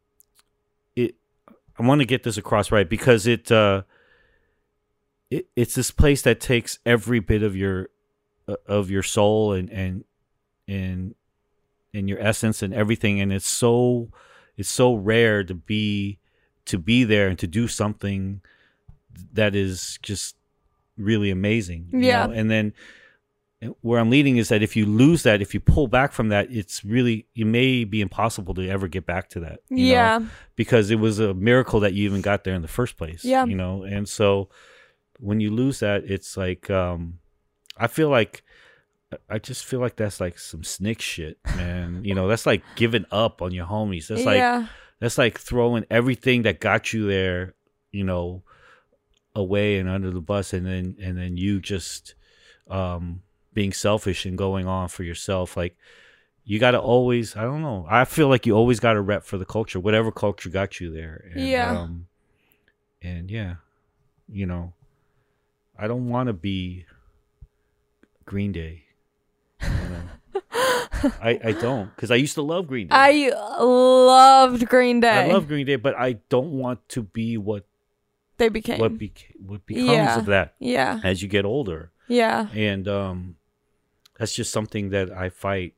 it. I want to get this across right, because it uh, it it's this place that takes every bit of your uh, of your soul and and and and your essence and everything, and it's so it's so rare to be to be there and to do something that is just really amazing. you Yeah. know? And then where I'm leading is that if you lose that, if you pull back from that, it's really, it may be impossible to ever get back to that. you know? Yeah. Because it was a miracle that you even got there in the first place. Yeah. You know, and so when you lose that, it's like, um, I feel like, I just feel like that's like some snick shit, man. You know, that's like giving up on your homies. That's like, yeah. that's like throwing everything that got you there, you know, away and under the bus, and then and then you just um, being selfish and going on for yourself. Like, you got to always, I don't know, I feel like you always got to rep for the culture, whatever culture got you there. And, Yeah. Um, and yeah, you know, I don't want to be Green Day. You know? I, I don't, because I used to love Green Day. I loved Green Day. I love Green Day, but I don't want to be what they became. what beca- what becomes Yeah. of that yeah. as you get older, Yeah. and um, that's just something that I fight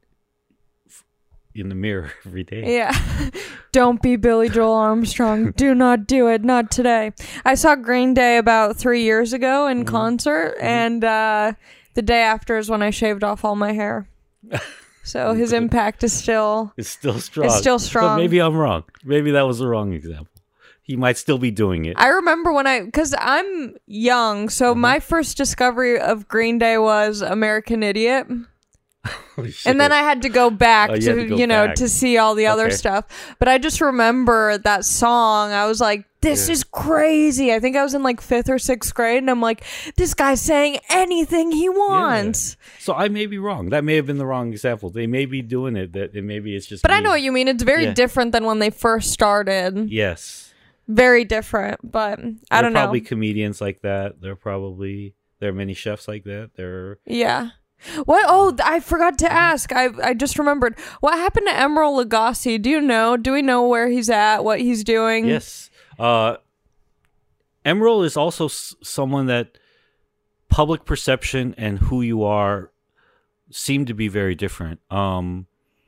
f- in the mirror every day. Yeah. Don't be Billy Joel Armstrong. Do not do it. Not today. I saw Green Day about three years ago in Mhm. concert, Mhm. and uh, the day after is when I shaved off all my hair. So his impact is still It's still strong. it's still But strong. maybe I'm wrong. Maybe that was the wrong example. He might still be doing it. I remember when I, because I'm young, so Mhm. my first discovery of Green Day was American Idiot. Holy shit. And then I had to go back Oh, you to, had to go you know, back. to see all the other Okay. stuff. But I just remember that song. I was like, this Yeah. is crazy. I think I was in like fifth or sixth grade, and I'm like, this guy's saying anything he wants. So I may be wrong. That may have been the wrong example. They may be doing it. That it maybe it's just. But I me. know what you mean. It's very Yeah. different than when they first started. Yes. Very different. But I There don't are know. probably comedians like that. There are probably there are many chefs like that. There are Yeah. What? Oh, I forgot to ask. I I just remembered. What happened to Emeril Lagasse? Do you know? Do we know where he's at? What he's doing? yes. Uh, Emerald is also s- someone that public perception and who you are seem to be very different. Um,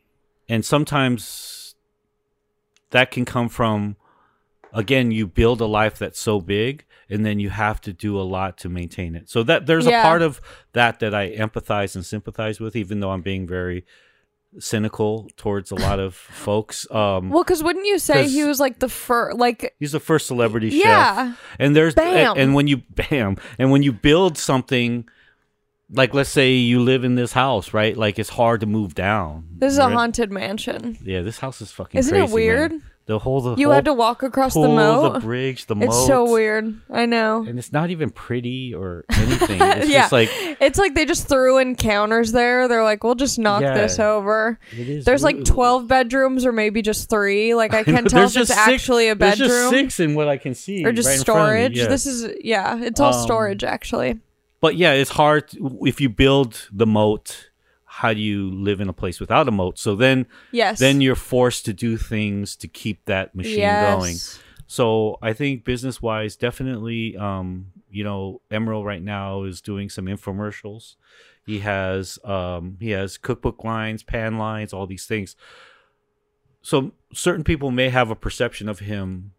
and sometimes that can come from, again, you build a life that's so big, and then you have to do a lot to maintain it. So that there's Yeah. a part of that that I empathize and sympathize with, even though I'm being very cynical towards a lot of folks. Um, Well, because wouldn't you say 'cause- he was like the first, like, he's the first celebrity chef. yeah, And there's Bam. and, and when you bam and when you build something, like let's say you live in this house, right? Like it's hard to move down. this is a right? haunted mansion. Yeah, this house is fucking Isn't crazy, it weird? man. The whole the You whole had to walk across the pool, moat. the bridge, the moat. It's so weird. I know. And it's not even pretty or anything. It's Yeah. just like It's like they just threw in counters there. They're like, we'll just knock Yeah. this over. it is. There's like weird. twelve bedrooms or maybe just three. Like I can't tell There's if it's just six- actually a There's bedroom just six in what I can see, or just right in front of me, storage. yeah. This is yeah, it's all Um, storage actually. But yeah, it's hard to- if you build the moat. How do you live in a place without a moat? So then, Yes. then you're forced to do things to keep that machine yes. going. So I think business wise, definitely, um, you know, Emerald right now is doing some infomercials. He has um, he has cookbook lines, pan lines, all these things. So certain people may have a perception of him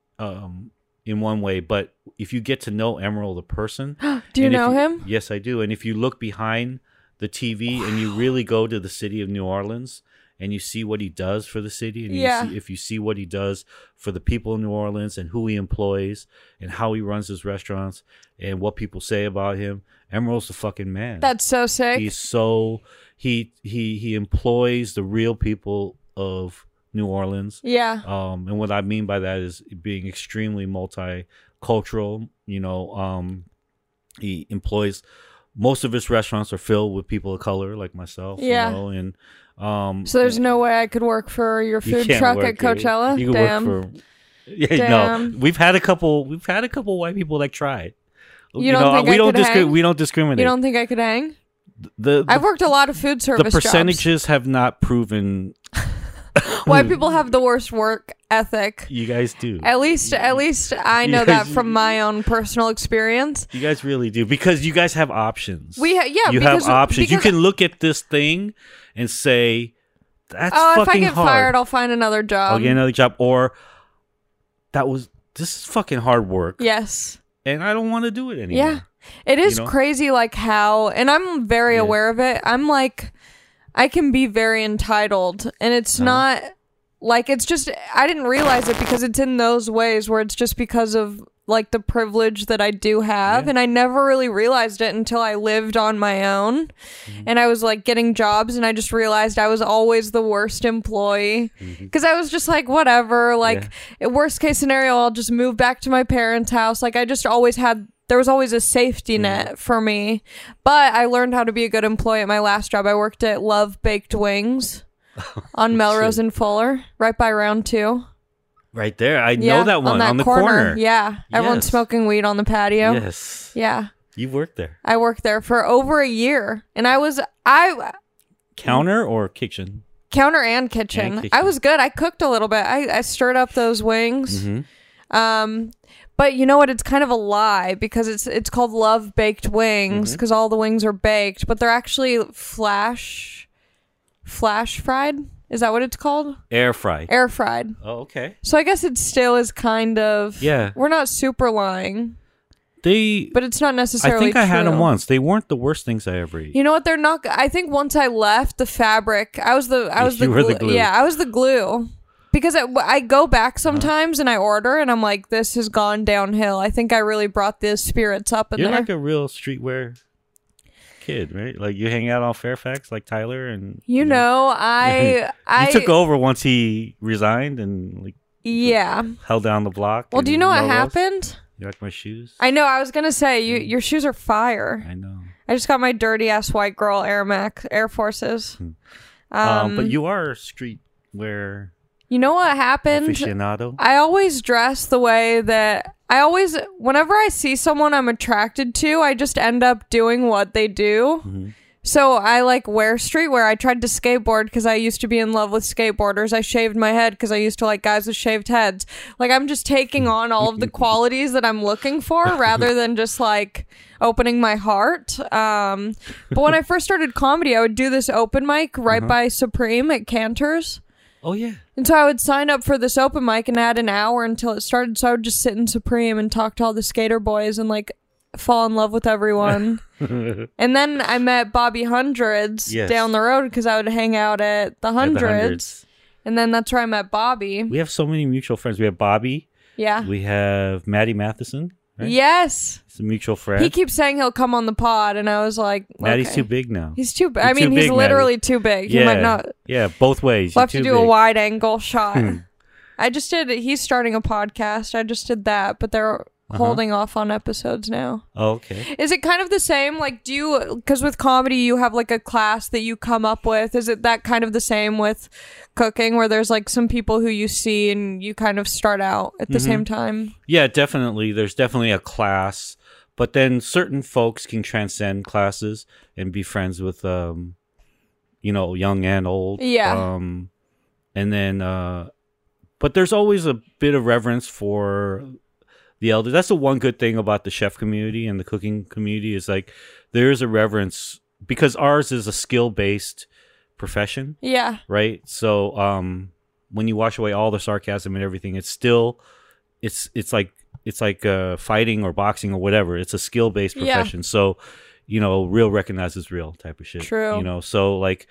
um, in one way, but if you get to know Emerald the person, Do you and if know him? Yes, I do. And if you look behind the T V and you really go to the city of New Orleans and you see what he does for the city, and Yeah. you see, if you see what he does for the people in New Orleans and who he employs and how he runs his restaurants and what people say about him, Emerald's the fucking man. That's so sick. He's so he he he employs the real people of New Orleans. yeah. Um, and what I mean by that is being extremely multicultural. You know, um, he employs most of his restaurants are filled with people of color like myself. Yeah. You know, and um, So there's no way I could work for your you food can't truck work at Coachella. You can Damn. work for. Yeah, Damn. no, we've had a couple. We've had a couple white people that tried. You don't think we I don't could discri- hang? we don't discriminate. You don't think I could hang? the, the I've worked a lot of food the service jobs. percentages have not proven. White people have the worst work ethic. You guys do. At least, at least I know You that guys- from my own personal experience. You guys really do because you guys have options. We ha- yeah, you because, have options. You because- can look at this thing and say, "That's Oh, if I fucking get hard. fired, I'll find another job. I'll get another job." Or that was this is fucking hard work, Yes. and I don't want to do it anymore. Yeah. It is You know? crazy, like how, and I'm very Yeah. aware of it. I'm like, I can be very entitled, and it's Uh-huh. not like it's just I didn't realize it because it's in those ways where it's just because of like the privilege that I do have, Yeah. and I never really realized it until I lived on my own, Mm-hmm. and I was like getting jobs, and I just realized I was always the worst employee because I was just like whatever, like worst case scenario, I'll just move back to my parents' house. Like I just always had. There was always a safety net for me, but I learned how to be a good employee at my last job. I worked at Love Baked Wings on Melrose and Fuller, right by Round Two. Right there, I Yeah, know that one on, the corner. Yeah, everyone's Yes. smoking weed on the patio. Yes, Yeah, you worked there. I worked there for over a year, and I was I Counter or kitchen? counter and kitchen. And kitchen. I was good. I cooked a little bit. I, I stirred up those wings. Mm-hmm. Um, but you know what? It's kind of a lie because it's it's called Love Baked Wings Mm-hmm. because all the wings are baked, but they're actually flash flash fried. Is that what it's called? Air fried. Air fried. Oh, okay. So I guess it still is kind of Yeah. We're not super lying, They. but it's not I necessarily. think I had them true. once. They weren't the worst things I ever ate. You know what? They're not. I think once I left the fabric, I was the I was the, You were glue. the glue. Yeah, I was the glue. Because I, I go back sometimes and I order and I'm like, this has gone downhill. I think I really brought the spirits up in You're there. like a real streetwear kid, right? Like you hang out on Fairfax, like Tyler, and you know, I I you took over once he resigned and like yeah. held down the block. Well, do you in know what Melrose. happened? You like my shoes? I know. I was gonna say you your shoes are fire. I know. I just got my dirty ass white girl Air Max Air Forces. Um, Um, but you are a streetwear you know what happened? aficionado. I always dress the way that I always, whenever I see someone I'm attracted to, I just end up doing what they do. Mm-hmm. So I like wear streetwear. I tried to skateboard because I used to be in love with skateboarders. I shaved my head because I used to like guys with shaved heads. Like I'm just taking on all of the qualities that I'm looking for rather than just like opening my heart. Um, but when I first started comedy, I would do this open mic right Uh-huh. by Supreme at Cantor's. Oh yeah. And so I would sign up for this open mic and add an hour until it started. So I would just sit in Supreme and talk to all the skater boys and like fall in love with everyone. And then I met Bobby Hundreds Yes. down the road because I would hang out at the At the Hundreds. And then that's where I met Bobby. We have so many mutual friends. We have Bobby. Yeah. We have Maddie Matheson. Right? Yes. It's a mutual friend. He keeps saying he'll come on the pod, and I was like, Maddie's okay. too big now. He's too big. You're I mean, too he's big, literally Maddie. too big. He yeah. might not. Yeah, both ways. We'll You're have to too do a big. wide angle shot. I just did. He's starting a podcast. I just did that, but they're Uh-huh. holding off on episodes now. Oh, okay. Is it kind of the same? Like, do you, because with comedy, you have like a class that you come up with. Is it that kind of the same with cooking where there's like some people who you see and you kind of start out at the Mhm. same time? Yeah, definitely. There's definitely a class, but then certain folks can transcend classes and be friends with, um, you know, young and old. Yeah. Um, and then, uh, but there's always a bit of reverence for the elders. That's the one good thing about the chef community and the cooking community is like there is a reverence because ours is a skill based profession, Yeah. right? So um, when you wash away all the sarcasm and everything, it's still it's it's like it's like uh, fighting or boxing or whatever. It's a skill based Yeah. profession. So you know, real recognizes real type of shit. True. You know, so like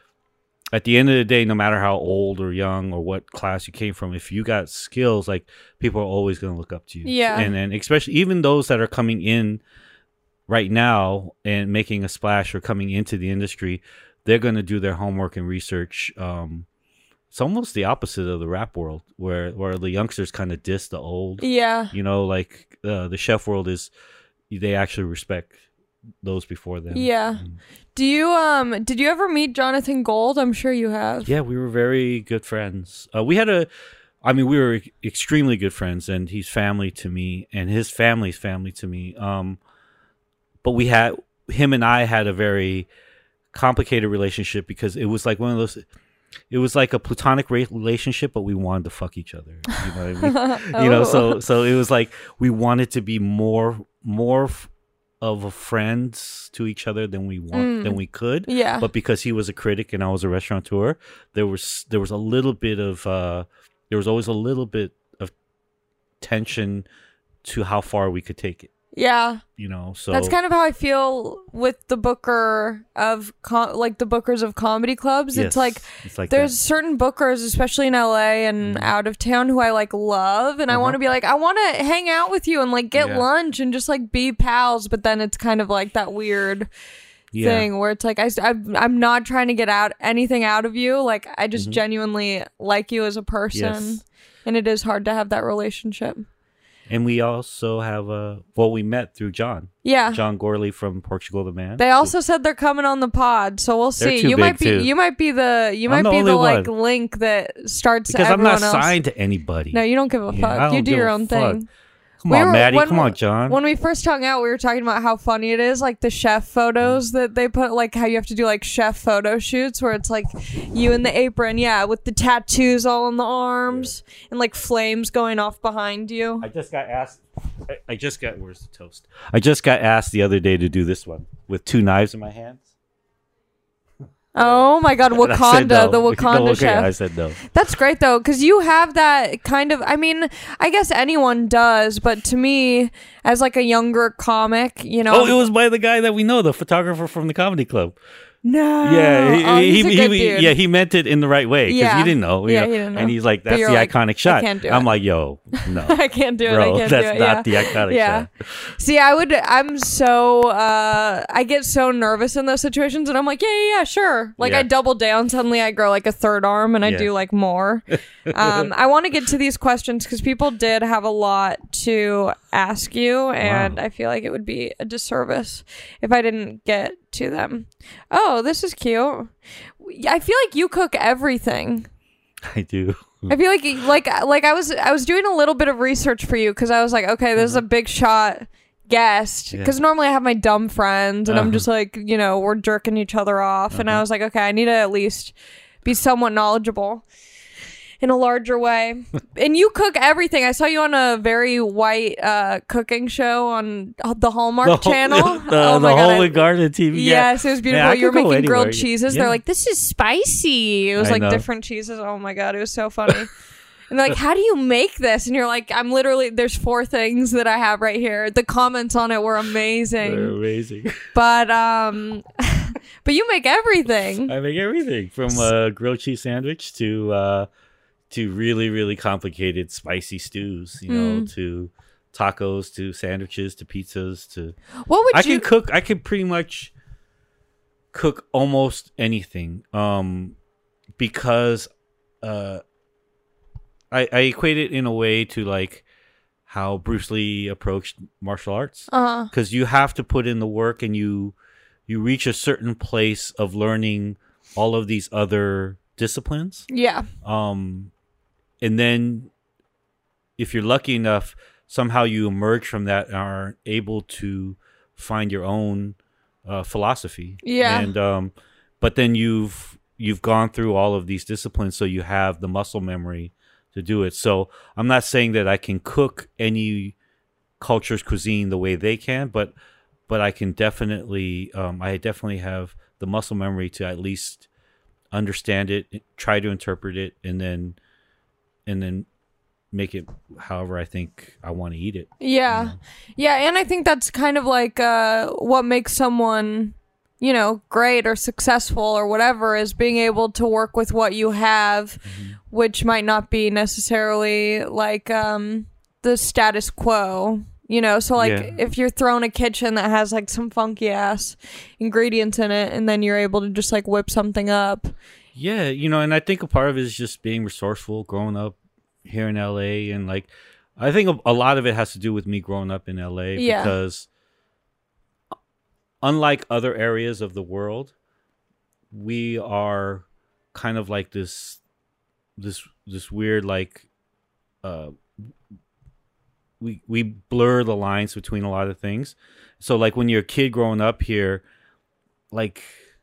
at the end of the day, no matter how old or young or what class you came from, if you got skills, like people are always going to look up to you. Yeah. And then especially even those that are coming in right now and making a splash or coming into the industry, they're going to do their homework and research. Um, it's almost the opposite of the rap world where, where the youngsters kind of diss the old, Yeah. you know, like uh, the chef world is, they actually respect those before them. Yeah. Mm. Do you um did you ever meet Jonathan Gold? I'm sure you have. Yeah, we were very good friends. Uh, we had a, I mean, we were extremely good friends, and he's family to me, and his family's family to me. Um, but we had him and I had a very complicated relationship because it was like one of those. It was like a platonic ra- relationship, but we wanted to fuck each other. You know, what I mean? You know, so so it was like we wanted to be more more. F- of a friends to each other than we want Mm. than we could. Yeah. But because he was a critic and I was a restaurateur, there was there was a little bit of uh there was always a little bit of tension to how far we could take it. Yeah. You know, so That's kind of how I feel with the booker of com- like the bookers of comedy clubs. yes, It's like it's like there's that. certain bookers, especially in L A and Mhm. out of town, who I like love, and I Uh-huh. want to be like, I want to hang out with you and like get Yeah. lunch and just like be pals. But then it's kind of like that weird yeah. thing where it's like I, I'm, I'm not trying to get out anything out of you. Like I just Mhm. genuinely like you as a person, Yes. and it is hard to have that relationship. And we also have uh well we met through John. Yeah. John Gorley from Portugal the Man. They also said they're coming on the pod, so we'll They're see. too You big, might be too. you might be the you I'm might the be the only like one. link that starts because I'm everyone not else. signed to anybody. No, you don't give a Yeah, I fuck. You don't do give your a own fuck. thing. Come We on, were- Maddie. when- Come on, John. When we first hung out, we were talking about how funny it is, like the chef photos that they put, like how you have to do like chef photo shoots where it's like you in the apron, yeah, with the tattoos all on the arms and like flames going off behind you. I just got asked. I, I just got. Where's the toast? I just got asked the other day to do this one with two knives in my hands. Oh my god, And I said Wakanda, no. the Wakanda No, okay, chef. I said no. That's great though, because you have that kind of. I mean, I guess anyone does, but to me, as like a younger comic, you know. Oh, it was by the guy that we know, the photographer from the comedy club. no. Yeah, he, oh, he, he's a he, good he- dude. yeah, he meant it in the right way because Yeah. he didn't know. you Yeah, know? he didn't know. And he's like, But "That's you're the like, iconic I shot." can't do I'm it. like, "Yo, no, I can't do it. I bro, can't that's do it. not yeah. the iconic Yeah. shot." See, I would. I'm so. uh I get so nervous in those situations, and I'm like, yeah, yeah, yeah, sure. Like Yeah. I double down. Suddenly, I grow like a third arm, and I Yeah. do like more. um, I want to get to these questions because people did have a lot to ask you, and Wow. I feel like it would be a disservice if I didn't get to them. Oh, this is cute. I feel like you cook everything. I do. I feel like like like I was I was doing a little bit of research for you because I was like, okay, this is a big shot guest Yeah. because normally I have my dumb friends and I'm Uh-huh. just like, you know, we're jerking each other off. And I Uh-huh. was like, okay, I need to at least be somewhat knowledgeable in a larger way. And you cook everything. I saw you on a very white uh, cooking show on the Hallmark The whole- channel. the, oh the my God, Home I- and Garden T V. Yeah. Yes, it was beautiful. Man, I you were could go making anywhere. grilled cheeses. Yeah. They're like, this is spicy. It was I like know. different cheeses. Oh my God, it was so funny. And they're like, how do you make this? And you're like, I'm literally, there's four things that I have right here. The comments on it were amazing. They're amazing. But, um, but you make everything. I make everything from a grilled cheese sandwich to uh, to really really complicated spicy stews. You know, Mm. to tacos, to sandwiches, to pizzas. To What would I you, can cook. I can pretty much cook almost anything. Um, because uh, I I equate it in a way to like how Bruce Lee approached martial arts. uh, Because you have to put in the work and you you reach a certain place of learning all of these other disciplines, yeah, um and then if you're lucky enough, somehow you emerge from that and are able to find your own uh, philosophy. Yeah. And um but then you've you've gone through all of these disciplines, so you have the muscle memory to do it. So I'm not saying that I can cook any culture's cuisine the way they can, but but I can definitely um, I definitely have the muscle memory to at least understand it, try to interpret it, and then and then make it however I think I want to eat it. yeah, yeah. And I think that's kind of like uh, what makes someone, you know, great or successful or whatever is being able to work with what you have, Mm-hmm. which might not be necessarily like um, the status quo. You know, so like Yeah. if you're throwing a kitchen that has like some funky ass ingredients in it, and then you're able to just like whip something up. Yeah, you know, and I think a part of it is just being resourceful, growing up here in L A, and like I think a, a lot of it has to do with me growing up in L A Yeah. because unlike other areas of the world, we are kind of like this this this weird like uh we we blur the lines between a lot of things. So like when you're a kid growing up here, like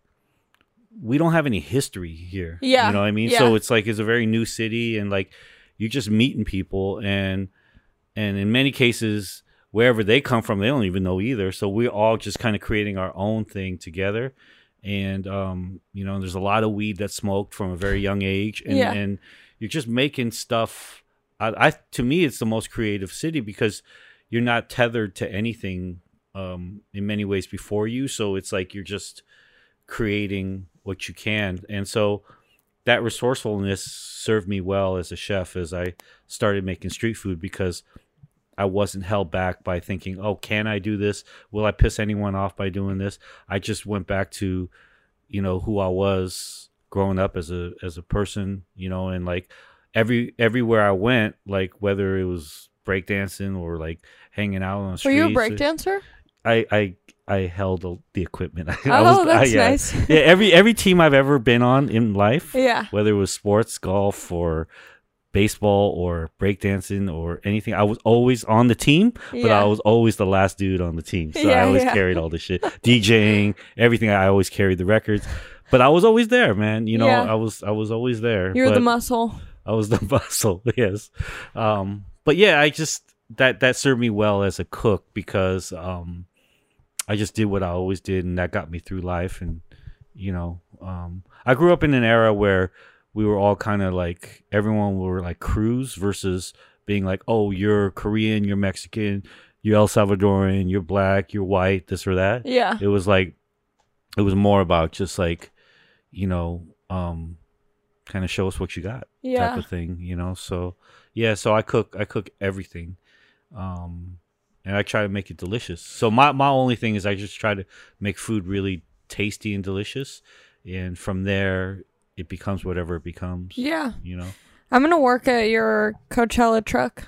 we don't have any history here. Yeah, You know what I mean? yeah. So it's like it's a very new city, and like you're just meeting people, and and in many cases wherever they come from they don't even know either. So we're all just kind of creating our own thing together. And um, you know, there's a lot of weed that's smoked from a very young age, and, Yeah. and you're just making stuff. I, I to me, it's the most creative city because you're not tethered to anything um, in many ways before you. So it's like you're just creating what you can, and so that resourcefulness served me well as a chef as I started making street food because I wasn't held back by thinking, oh, can I do this? Will I piss anyone off by doing this? I just went back to, you know, who I was growing up as a as a person, you know, and like every everywhere I went, like whether it was breakdancing or like hanging out on the Were streets. you a breakdancer? I I I held the, the equipment. I Oh, was- that's I- yeah. nice. Yeah, every every team I've ever been on in life, Yeah. whether it was sports, golf, or baseball, or breakdancing, or anything, I was always on the team, but Yeah. I was always the last dude on the team. So I Yeah, always yeah. carried all the shit, DJing, everything. I always carried the records, but I was always there, man. You know, Yeah. I was I was always there. You're the but- muscle. I was the muscle, yes. Um, but yeah, I just that that served me well as a cook because um, I just did what I always did, and that got me through life. And you know, um, I grew up in an era where we were all kind of like everyone were like crews versus being like, oh, you're Korean, you're Mexican, you're El Salvadorian, you're black, you're white, this or that. Yeah. It was like it was more about just like, you know, um, kind of show us what you got Yeah. type of thing, you know. So yeah, so I cook I cook everything. Um and I try to make it delicious. So my my only thing is I just try to make food really tasty and delicious, and from there it becomes whatever it becomes. Yeah. You know. I'm gonna work at your Coachella truck.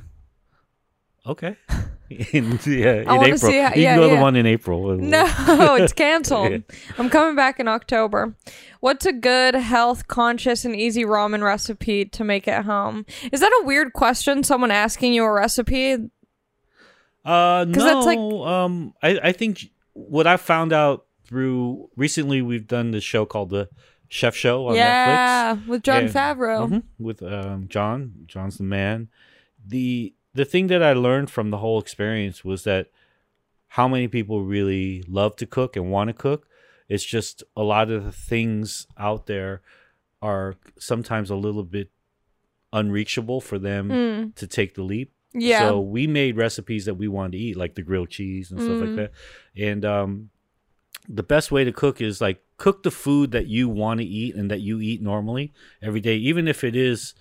Okay. in, yeah, in I wanna April. see how- you yeah, can go to yeah. the one in April. No, it's canceled. Yeah. I'm coming back in October. What's a good, health conscious, and easy ramen recipe to make at home? Is that a weird question? Someone asking you a recipe? Uh, no. that's like- um, I I think what I found out through recently, we've done this show called the Chef Show on Netflix. Yeah, with John And- Favreau. Mhm, with um John. John's the man. The the thing that I learned from the whole experience was that how many people really love to cook and want to cook. It's just a lot of the things out there are sometimes a little bit unreachable for them Mm. to take the leap. Yeah. So we made recipes that we wanted to eat, like the grilled cheese and stuff like Mm. that. And um, the best way to cook is like cook the food that you want to eat and that you eat normally every day, even if it is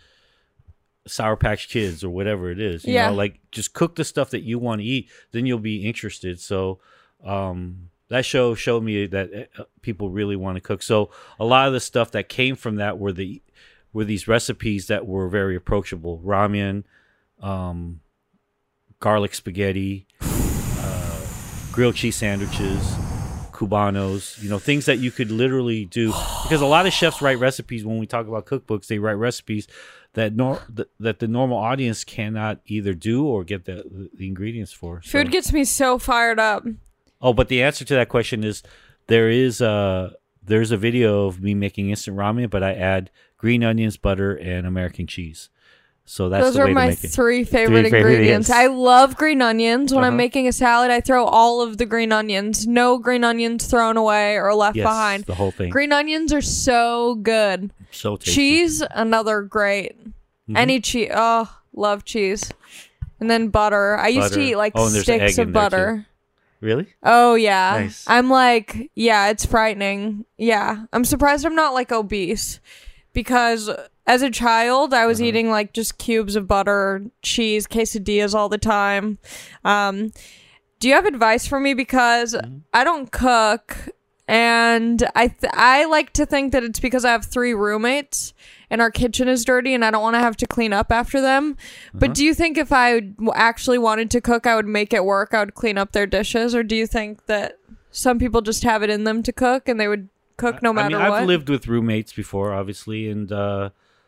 Sour Patch Kids or whatever it is. You Yeah. know, like just cook the stuff that you want to eat, then you'll be interested. So um, that show showed me that uh, people really want to cook. So a lot of the stuff that came from that were the were these recipes that were very approachable: ramen, um, garlic spaghetti, uh, grilled cheese sandwiches, cubanos, you know, things that you could literally do. Because a lot of chefs write recipes. When we talk about cookbooks, they write recipes that nor- th- that the normal audience cannot either do or get the, the ingredients for. So- Food gets me so fired up. Oh, but the answer to that question is there is a there's a video of me making instant ramen, but I add green onions, butter, and American cheese. So that's Those the are way my to make it. three favorite favorite ingredients. ingredients. I love green onions. When I'm Uh-huh. making a salad, I throw all of the green onions. No green onions thrown away or left Yes, behind. the whole thing. Green onions are so good. So tasty. Cheese, another great. Mhm. Any cheese. Oh, love cheese. And then butter. I used Butter. to eat like Oh, and there's sticks egg of in there, too. butter. Really? Oh yeah. Nice. I'm like, yeah, it's frightening. Yeah. I'm surprised I'm not like obese because as a child I was Uh-huh. eating like just cubes of butter, cheese, quesadillas all the time. Um do you have advice for me because Mm-hmm. I don't cook and I th- I like to think that it's because I have three roommates and our kitchen is dirty and I don't want to have to clean up after them. But Uh-huh. do you think if I w- actually wanted to cook, I would make it work? I would clean up their dishes? Or do you think that some people just have it in them to cook and they would cook no I matter mean, what? I've lived with roommates before, obviously, and uh,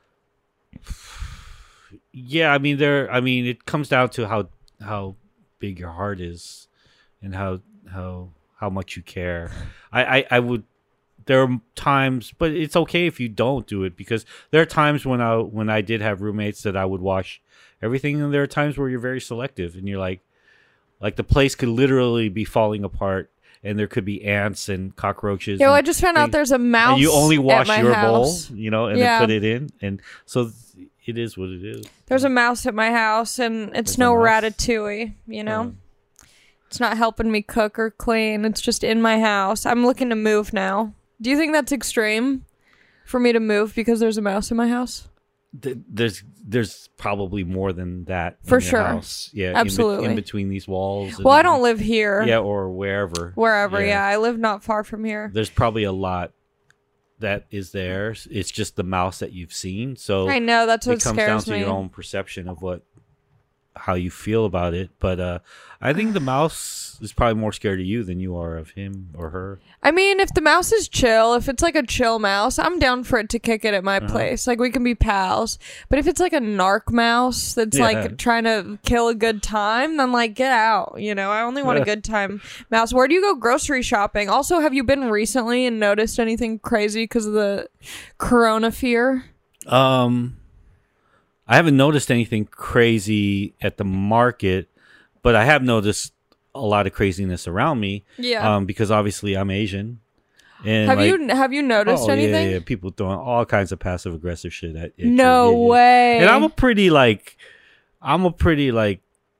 yeah, I mean, there. I mean, it comes down to how how big your heart is, and how how how much you care. I, I I would. There are times, but it's okay if you don't do it because there are times when I when I did have roommates that I would wash everything, and there are times where you're very selective, and you're like, like the place could literally be falling apart. And there could be ants and cockroaches. Yo, and I just found out things. there's a mouse. And you only at wash my your house. bowl, you know, and Yeah. then put it in, and so th- it is what it is. There's a mouse at my house, and it's There's a no mouse? ratatouille. You know, Um, it's not helping me cook or clean. It's just in my house. I'm looking to move now. Do you think that's extreme for me to move because there's a mouse in my house? th- there's there's probably more than that For in your sure. house. Yeah, in be- Absolutely. in, between these walls. and Well, I in- don't live here. Yeah, or wherever. Wherever, yeah. I live not far from here. There's probably a lot that is there. It's just the mouse that you've seen. So I know, that's what it comes down scares to me. your own perception of what how you feel about it. But uh, I think the mouse is probably more scared of you than you are of him or her. I mean, if the mouse is chill, if it's like a chill mouse, I'm down for it to kick it at my Uh-huh. place. Like, we can be pals. But if it's like a narc mouse that's Yeah. like trying to kill a good time, then like, get out. You know, I only want a good time mouse. Where do you go grocery shopping? Also, have you been recently and noticed anything crazy because of the corona fear? Um, I haven't noticed anything crazy at the market, but I have noticed a lot of craziness around me. Yeah. Um, because obviously I'm Asian. And have like, you have you noticed oh, anything? Yeah, yeah, people throwing all kinds of passive aggressive shit at. at you. No Yeah, yeah. way. And I'm a pretty like, I'm a pretty like,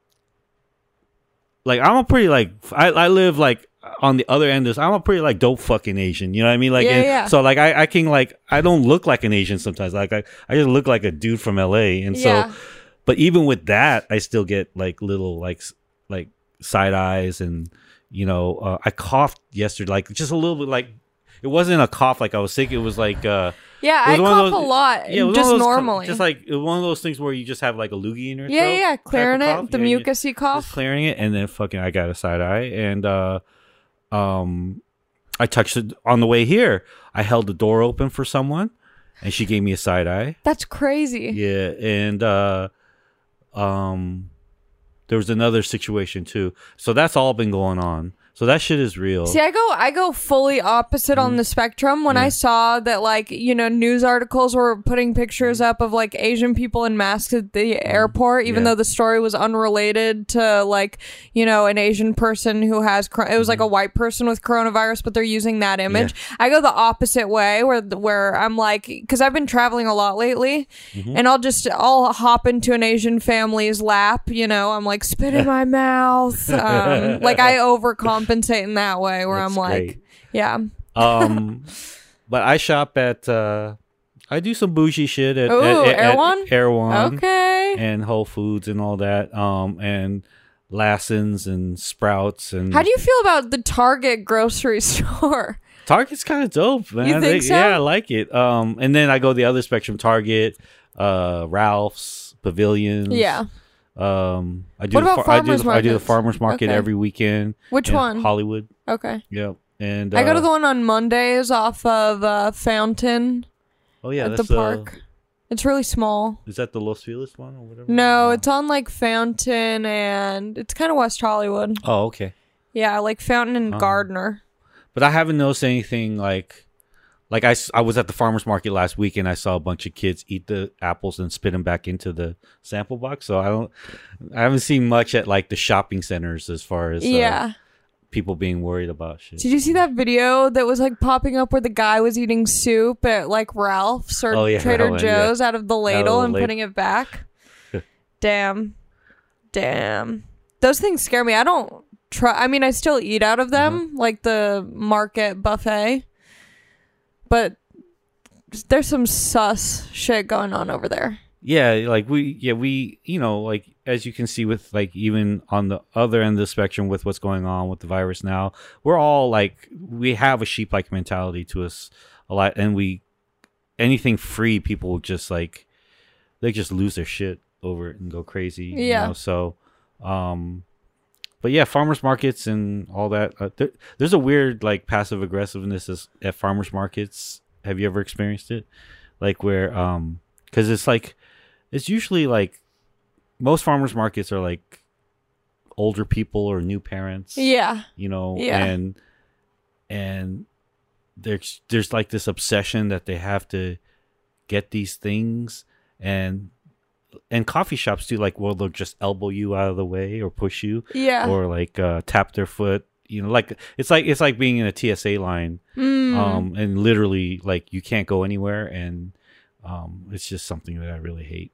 like I'm a pretty like I I live like on the other end of this. I'm a pretty like dope fucking Asian. You know what I mean? Like, Yeah, and yeah. so like I I can like I don't look like an Asian sometimes. Like I I just look like a dude from L A. And so, Yeah. but even with that, I still get like little like s- like side eyes and you know uh, I coughed yesterday like just a little bit like. It wasn't a cough like I was sick. It was like uh, Yeah, it I was one of cough those- a lot. yeah, it was just one of those co- normally. just like it was one of those things where you just have like a loogie in your yeah, throat. yeah, type of clearing it, cough. the Yeah, you- mucusy just cough. clearing it, and then fucking I got a side eye, and uh, um, I touched it on the way here. I held the door open for someone, and she gave me a side eye. That's crazy. Yeah, and uh, um, there was another situation too. So that's all been going on. So that shit is real. See, I go I go fully opposite on the spectrum. When I Yeah. saw that, like, you know, news articles were putting pictures up of like Asian people in masks at the airport, even Yeah. though the story was unrelated to, like, you know, an Asian person who has cor- it was like a white person with coronavirus, but they're using that image. I go the opposite way, where where I'm like, because I've been traveling a lot lately, and I'll just I'll hop into an Asian family's lap. You know, I'm like, spit in my mouth. Um, like I overcompensate in that way, where That's I'm like, great. yeah. Um, but I shop at. Uh, I do some bougie shit at, Ooh, at, at, at Erewhon? Erewhon Okay. and Whole Foods and all that. Um, and Lassen's and Sprouts and. How do you feel about the Target grocery store? Target's kind of dope, man. You think They- so? Yeah, I like it. Um, and then I go the other spectrum: Target, uh, Ralph's, Pavilions. Yeah. Um, I do. What the about far- I do farmers the, I do the markets? farmers market Okay. every weekend. Which in one? Hollywood. Okay. Yep. And I go to uh, the one on Mondays off of uh, Fountain Oh yeah, at the that's park. Uh, It's really small. is that the Los Feliz one or whatever? No, it's on like Fountain and it's kind of West Hollywood. Oh, okay. Yeah, like Fountain and Oh. Gardner. But I haven't noticed anything like, like I, s- I was at the farmer's market last week and I saw a bunch of kids eat the apples and spit them back into the sample box. So I don't, I haven't seen much at like the shopping centers as far as uh, Yeah. people being worried about shit. Did you see that video that was like popping up where the guy was eating soup at like Ralph's or Oh, yeah, Trader that one, yeah. Joe's out of the ladle the and ladle. putting it back? Damn. Damn. Those things scare me. I don't try. I mean, I still eat out of them, Mm-hmm. like the market buffet. But there's some sus shit going on over there. Yeah, like we, yeah, we, you know, like as you can see with like even on the other end of the spectrum with what's going on with the virus now, we're all like we have a sheep-like mentality to us a lot, and we anything free, people just like they just lose their shit over it and go crazy. Yeah. You know? So, um, but yeah, farmers markets and all that. Uh, there, there's a weird like passive aggressiveness as, at farmers markets. Have you ever experienced it? Like where, um, because it's like it's usually like most farmers markets are like older people or new parents. Yeah. You know, Yeah. and and there's there's like this obsession that they have to get these things, and and coffee shops too, like, well, they'll just elbow you out of the way or push you Yeah. or like uh, tap their foot. You know, like it's like it's like being in a T S A line, Mm. um, and literally like you can't go anywhere, and um, it's just something that I really hate.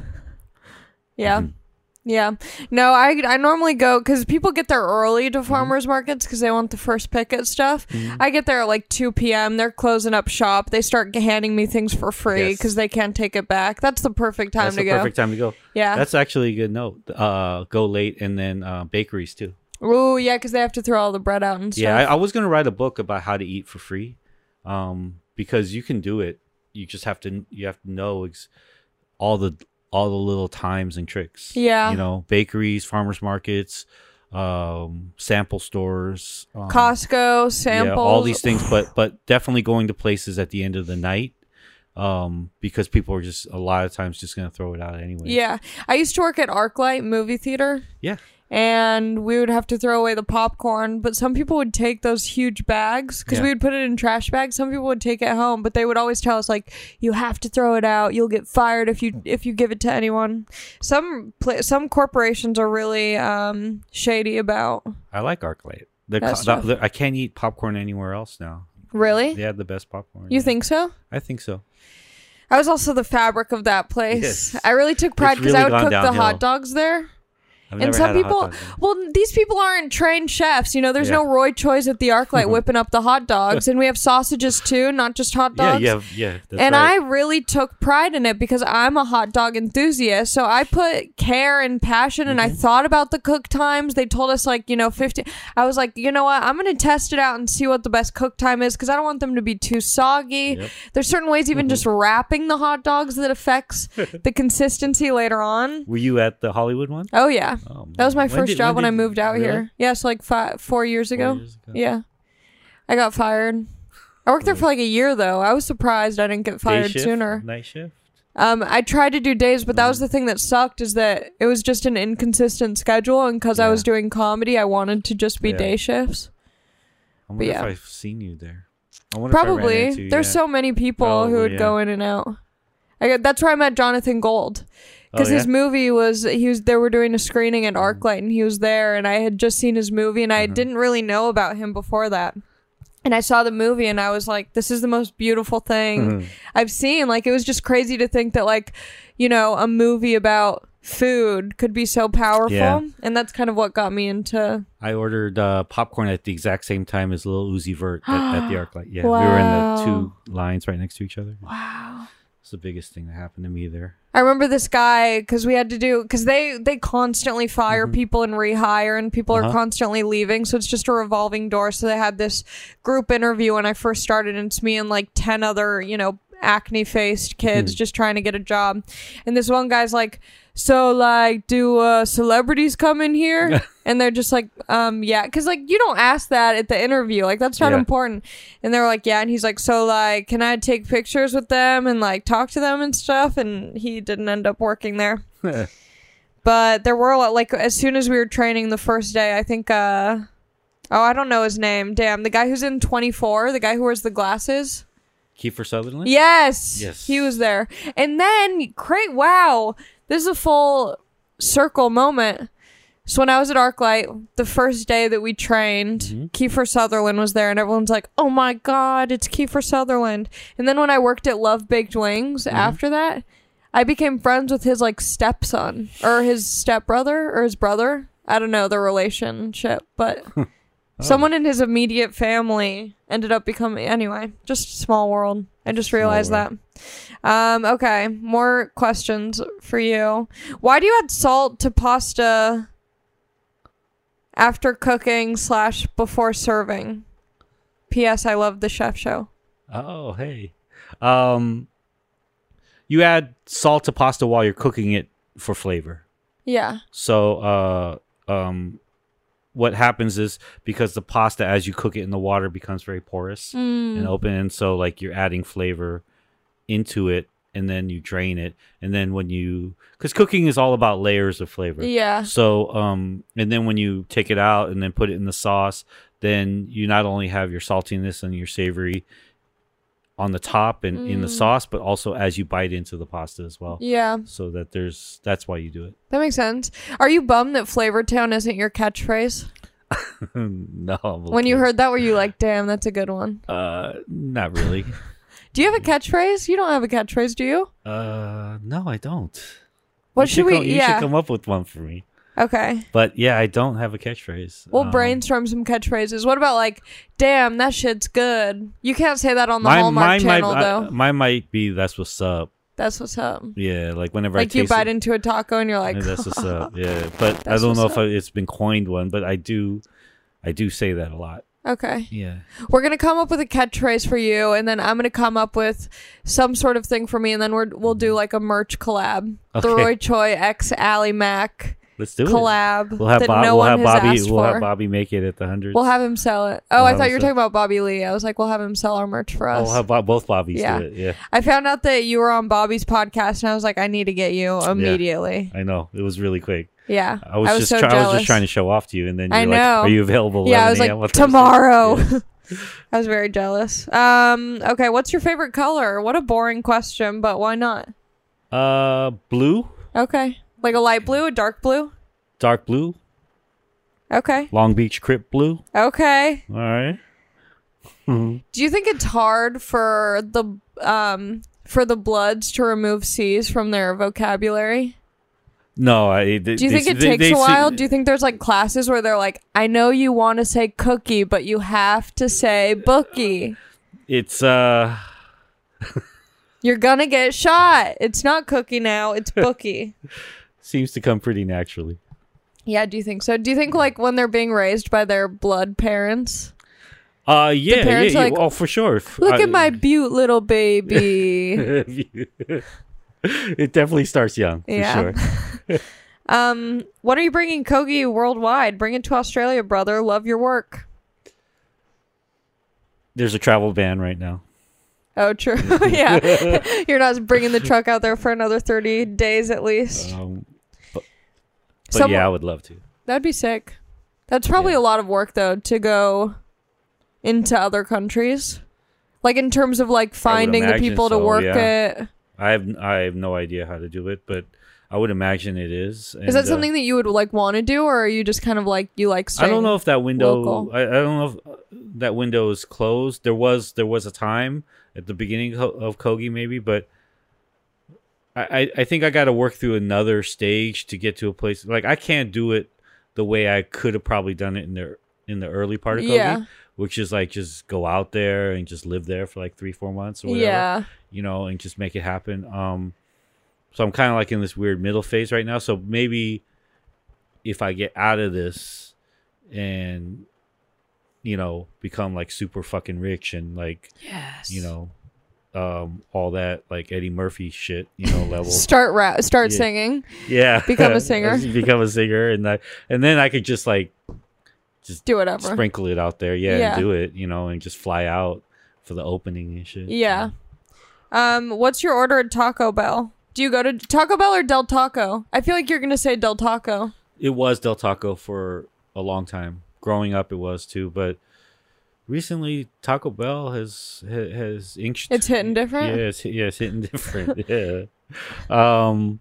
Yeah. Mhm. Yeah. No, I I normally go because people get there early to farmers markets because they want the first pick at stuff. Mhm. I get there at like two p.m. They're closing up shop. They start handing me things for free Yes. because they can't take it back. That's the perfect time That's to the go. perfect time to go. Yeah. That's actually a good note. Uh, go late, and then uh, bakeries too. Ooh, yeah, because they have to throw all the bread out and stuff. Yeah, I, I was gonna write a book about how to eat for free, um, because you can do it. You just have to you have to know ex- all the all the little times and tricks. Yeah. you know, bakeries, farmers markets, um, sample stores, um, Costco, samples. yeah, all these things. But but definitely going to places at the end of the night, um, because people are just a lot of times just gonna throw it out anyway. Yeah. I used to work at ArcLight movie theater. yeah. And we would have to throw away the popcorn, but some people would take those huge bags because Yeah. we would put it in trash bags. Some people would take it home, but they would always tell us like, "You have to throw it out. You'll get fired if you if you give it to anyone." Some pla some corporations are really um, shady about. I like ArcLight. The, That's co- tough. the, I can't eat popcorn anywhere else now. Really, They had the best popcorn. you yeah. think so? I think so. I was also the fabric of that place. Yes. I really took pride because really I would gone cook the downhill. hot dogs there. I've And never some had a hot people, dog there. well, these people aren't trained chefs. You know, there's Yeah. no Roy Choi's at the ArcLight whipping up the hot dogs, and we have sausages too, not just hot Yeah, dogs. yeah, yeah. That's and right. I really took pride in it because I'm a hot dog enthusiast. So I put care and passion, and I Mm-hmm. thought about the cook times. They told us like, you know, fifty. I was like, you know what? I'm gonna test it out and see what the best cook time is because I don't want them to be too soggy. Yep. There's certain ways, even just wrapping the hot dogs, that affects the consistency later on. Were you at the Hollywood one? Oh yeah. Oh, That was my man. first did- job when, did I you- moved out really? here. Yes, like five, four years Four ago. years ago? Yeah, I got fired. I worked there for like a year though. I was surprised I didn't get Day fired shift? sooner. Night shift? Um, I tried to do days, but that was the thing that sucked is that it was just an inconsistent schedule, and because I Yeah. was doing comedy, I wanted to just be Yeah. day shifts. I wonder yeah. if I've seen you there. I wonder if I ran Probably. into you, There's yeah. so many people who Probably, would yeah. go in and out. I, got- that's where I met Jonathan Gold. Because Oh, his yeah? movie was, he was, they were doing a screening at Mm-hmm. ArcLight, and he was there, and I had just seen his movie, and I Mhm. didn't really know about him before that. And I saw the movie, and I was like, this is the most beautiful thing I've seen. Like, it was just crazy to think that, like, you know, a movie about food could be so powerful. Yeah. And that's kind of what got me into. I ordered uh, popcorn at the exact same time as Lil Uzi Vert at, at the ArcLight. Yeah, we were in Wow. the two lines right next to each other. Wow. It's the biggest thing that happened to me there. I remember this guy because we had to do because they they constantly fire Mhm. people and rehire, and people are Uh-huh. constantly leaving, so it's just a revolving door. So they had this group interview when I first started, and it's me and like ten other you know acne faced kids Hmm. just trying to get a job, and this one guy's like, so like do uh celebrities come in here? And they're just like, um yeah, because like you don't ask that at the interview, like that's not Yeah. important. And they're like, yeah, and he's like, so like can I take pictures with them and like talk to them and stuff? And he didn't end up working there. But there were a lot, like as soon as we were training the first day, I think uh oh I don't know his name, damn, the guy who's in twenty-four, the guy who wears the glasses. Kiefer Sutherland? Yes. Yes. He was there. And then, great, wow. This is a full circle moment. So when I was at ArcLight, the first day that we trained, Mhm. Kiefer Sutherland was there, and everyone's like, oh my God, it's Kiefer Sutherland. And then when I worked at Love Baked Wings Mm-hmm. after that, I became friends with his like stepson or his stepbrother or his brother. I don't know the relationship, but someone in his immediate family ended up becoming, anyway, just small world. I just Small realized world. that. Um, okay, more questions for you. Why do you add salt to pasta after cooking slash before serving? P S. I love the chef show. Oh, hey. Um, you add salt to pasta while you're cooking it for flavor. Yeah. So, uh, um, what happens is because the pasta, as you cook it in the water, becomes very porous Mm. and open, and so like you're adding flavor into it, and then you drain it, and then when you, because cooking is all about layers of flavor. Yeah. So, um, and then when you take it out and then put it in the sauce, then you not only have your saltiness and your savory on the top and in the Mm. sauce, but also as you bite into the pasta as well. Yeah. So that there's, that's why you do it. That makes sense. Are you bummed that Flavor Town isn't your catchphrase? No. I'm When you okay. heard that, were you like, damn, that's a good one? Uh, not really. Do you have a catchphrase? You don't have a catchphrase, do you? uh, no, I don't. What You should we? come- You yeah. should come up with one for me. Okay. But yeah, I don't have a catchphrase. We'll Um, brainstorm some catchphrases. What about like, damn, that shit's good? You can't say that on the Mine, Hallmark mine, channel, might, though. I, mine might be that's what's up. That's what's up. Yeah, like whenever I Like you taste bite it, into a taco and you're like, yeah, that's what's up. Yeah, but I That's don't know what's if I, it's been coined one, but I do, I do say that a lot. okay. Yeah. We're gonna come up with a catchphrase for you, and then I'm gonna come up with some sort of thing for me, and then we're we'll do like a merch collab. The Okay. Roy Choi x Ally Mac Let's do it. collab We'll have that Bob, no we'll one have has Bobby. asked We'll for. have Bobby make it at the hundreds. We'll have him sell it. Oh, We'll I have thought him you were sell- talking about Bobby Lee. I was like, we'll have him sell our merch for us. We'll have Bob, both Bobbies Yeah. do it. Yeah, I found out that you were on Bobby's podcast, and I was like, I need to get you immediately. I know it was really quick. Yeah, I was, just so try, I was jealous. just trying to show off to you, and then you're I like, know. "Are you available?" Yeah, I was eleven a m like, on Thursday?" tomorrow. Yes. I was very jealous. Um, okay, what's your favorite color? What a boring question, but why not? Uh, blue, Okay, like a light blue, a dark blue. dark blue, Okay, Long Beach Crip blue. okay. All right. Mhm. Do you think it's hard for the um for the Bloods to remove C's from their vocabulary? No, I. They, Do you they- think it they- takes they a see- while? Do you think there's like classes where they're like, I know you want to say cookie, but you have to say bookie. It's uh. You're gonna get shot. It's not cookie now, it's bookie. Seems to come pretty naturally. Yeah, do you think so? Do you think like when they're being raised by their blood parents? Uh, yeah, yeah, parents yeah. are like, oh, for sure. F- Look I- at my beaut little baby. It definitely starts young, for Yeah. sure. um, what are you bringing Kogi worldwide? Bring it to Australia, brother. Love your work. There's a travel ban right now. Oh, true. Yeah. You're not bringing the truck out there for another thirty days at least. Um, but but Some- yeah, I would love to. That'd be sick. That's probably Yeah. a lot of work, though, to go into other countries. Like, in terms of, like, finding the imagine people to so, work yeah. it. I have I have no idea how to do it, but I would imagine it is. Is that And, uh, something that you would, like, want to do, or are you just kind of, like, you like I staying don't know if that window. local? I, I don't know if uh, that window is closed. There was there was a time at the beginning of of Kogi maybe, but I I, I think I got to work through another stage to get to a place. Like I can't do it the way I could have probably done it in the in the early part of Kogi, Yeah. which is like just go out there and just live there for like three four months or whatever. Yeah. You know, and just make it happen. Um, so I'm kind of like in this weird middle phase right now. So maybe if I get out of this and, you know, become like super fucking rich and like, Yes. you know, um, all that like Eddie Murphy shit, you know, level. Start rap, start Yeah. singing, Yeah. Become a singer. become a singer. And I, and then I could just like do whatever. sprinkle it out there. Yeah, Yeah. And do it, you know, and just fly out for the opening and shit. Yeah. Um, what's your order at Taco Bell? Do you go to Taco Bell or Del Taco? I feel like you're gonna say Del Taco. It was Del Taco for a long time. Growing up, it was too, but recently Taco Bell has ha- has inked. It's hitting different? Yeah, it's, yeah, it's hitting different. Yeah. Um.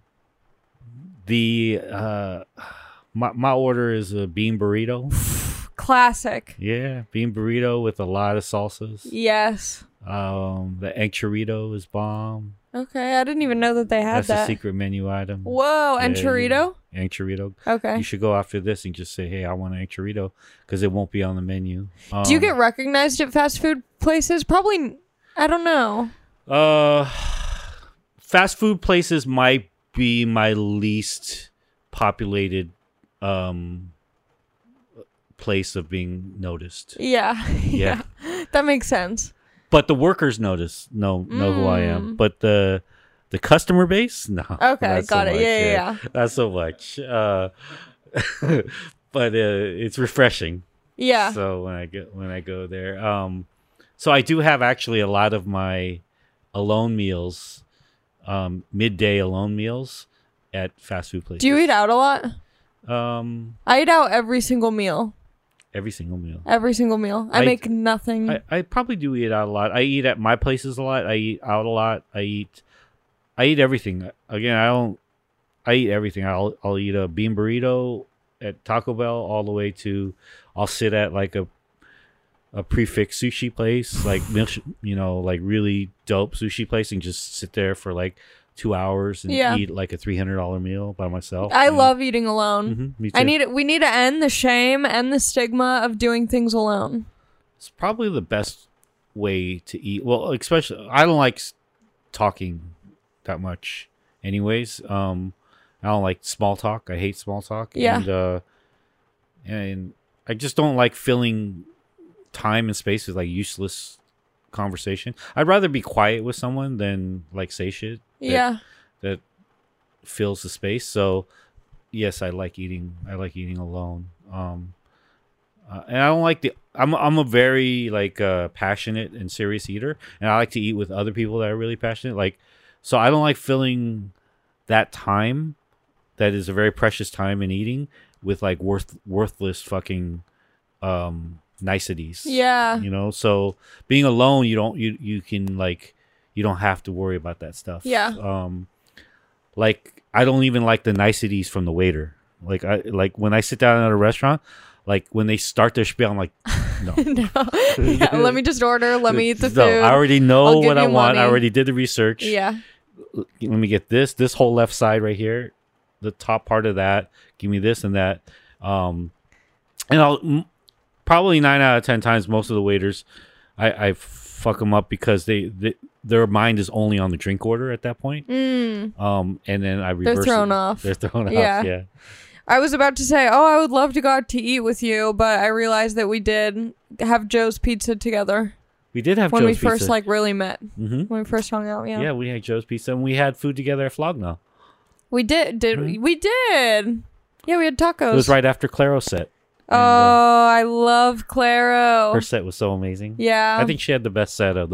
The uh, my my order is a bean burrito. Classic. Yeah, bean burrito with a lot of salsas. Yes. Um, the egg chorito is bomb. Okay, I didn't even know that they had That's that. a secret menu item. Whoa, and Yeah, chorito? yeah. Egg chorito. Okay. You should go after this and just say, "Hey, I want an egg chorito," because it won't be on the menu. Um, Do you get recognized at fast food places? Probably. I don't know. uh fast food places might be my least populated um place of being noticed. Yeah. Yeah. That makes sense. But the workers notice know know who I am. Mm. But the the customer base, no. Okay, not so got it. much, Yeah, yeah, yeah. Not so much. Uh, but uh, it's refreshing. Yeah. So when I go when I go there, um, so I do have actually a lot of my alone meals, um, midday alone meals at fast food places. Do you eat out a lot? Um, I eat out every single meal. every single meal. Every single meal. I, I- make nothing. I, I probably do eat out a lot. I eat at my places a lot. I eat out a lot. I eat, I eat everything. Again, I don't. I eat everything. I'll I'll eat a bean burrito at Taco Bell all the way to. I'll sit at like a, a prefix sushi place, like milk- you know, like really dope sushi place, and just sit there for like two hours and Yeah. eat like a three hundred dollar meal by myself. I And- love eating alone. Mhm, me I too. need it. We need to end the shame and the stigma of doing things alone. It's probably the best way to eat. Well, especially I don't like s- talking that much, anyways. Um, I don't like small talk. I hate small talk. Yeah. And uh, and I just don't like filling time and space with like useless conversation. I'd rather be quiet with someone than like say shit. that- Yeah. That fills the space. So yes, I like eating. I like eating alone. Um, uh, and I don't like the. I'm I'm a very like uh, passionate and serious eater, and I like to eat with other people that are really passionate. Like, so I don't like filling that time, that is a very precious time in eating, with like worth worthless fucking um, niceties. Yeah. You know, so being alone, you don't you you can like you don't have to worry about that stuff. Yeah. Um, like I don't even like the niceties from the waiter. Like I like when I sit down at a restaurant, like when they start their spiel, I'm like, no. No. Yeah, let me just order. Let me eat the food. No, I already know I'll give what I you want. I money. already did the research. Yeah. Let me get this, this whole left side right here, the top part of that. Give me this and that. Um, and I'll m- probably nine out of ten times, most of the waiters, I, I fuck them up because they, they their mind is only on the drink order at that point. Mm. Um, and then I They're reverse. thrown it. off. They're thrown Yeah. off. Yeah. I was about to say, oh, I would love to go out to eat with you, but I realized that we did have Joe's Pizza together We did have when Joe's we first Pizza. like really met. hmm When we first hung out, yeah. Yeah, we had Joe's Pizza, and we had food together at Flogna. We did. Did Mhm. we did? Yeah, we had tacos. It was right after Claro's set. Oh, And, uh, I love Claro. her set was so amazing. Yeah. I think she had the best set of the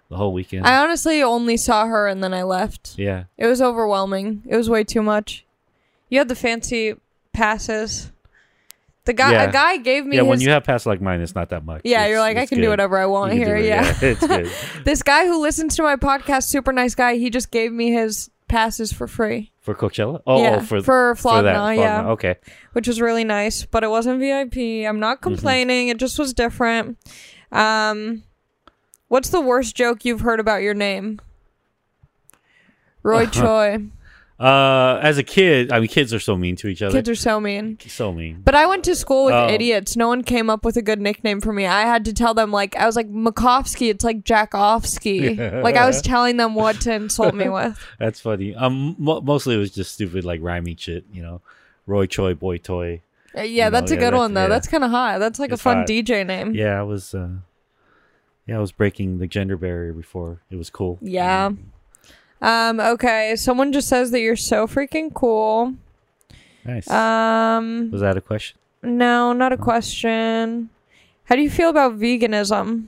the whole weekend. I honestly only saw her and then I left. Yeah. It was overwhelming. It was way too much. You had the fancy passes. The guy, Yeah. a guy gave me. Yeah, his, when you have passes like mine, it's not that much. Yeah, It's- you're like, I it's can do good. whatever I want You can here. do it, Yeah. it's good. This guy who listens to my podcast, super nice guy. He just gave me his passes for free. For Coachella? Oh, yeah, oh, for, for for that. Flogna, yeah. Flogna, okay. Which was really nice, but it wasn't V I P. I'm not complaining. It just was different. Um, what's the worst joke you've heard about your name? Roy Choi. Uh, as a kid, I mean, kids are so mean to each other. Kids are so mean. so mean. But I went to school with Oh. idiots. No one came up with a good nickname for me. I had to tell them, like, I was like, Makovsky, it's like Jackovsky. Like, I was telling them what to insult me with. That's funny. Um, mo- mostly it was just stupid, like rhyming shit. You know, Roy Choi, Boy Toy. Uh, Yeah, You know, that's a yeah, good that- one, though. yeah. That's kind of hot. That's like It's a fun hot. D J name. Yeah, I was. Uh, yeah, I was breaking the gender barrier before. It was cool. Yeah. Um, okay, someone just says that you're so freaking cool. Nice. Um, was that a question? no, not a question. How do you feel about veganism?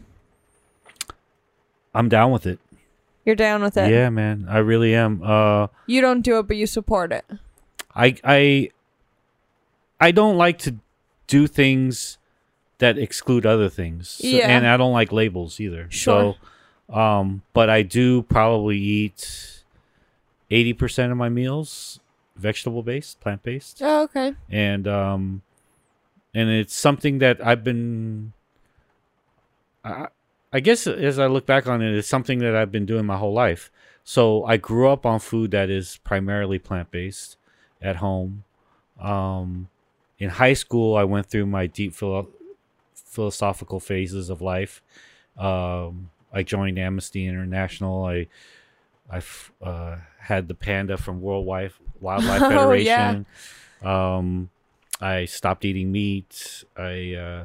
I'm down with it. You're down with it. Yeah, man, I really am. Uh, You don't do it, but you support it. I I I don't like to do things that exclude other things. So- Yeah. and I don't like labels either. Sure. So, um, but I do probably eat eighty percent of my meals vegetable based, plant based, Oh, okay. and um, and it's something that I've been. I, I guess as I look back on it, it's something that I've been doing my whole life. So I grew up on food that is primarily plant based at home. Um, in high school, I went through my deep philo- philosophical phases of life. Um, I joined Amnesty International. I I uh, had the panda from World Wildlife Wildlife Oh, yeah. Federation. Um, I stopped eating meat. I uh,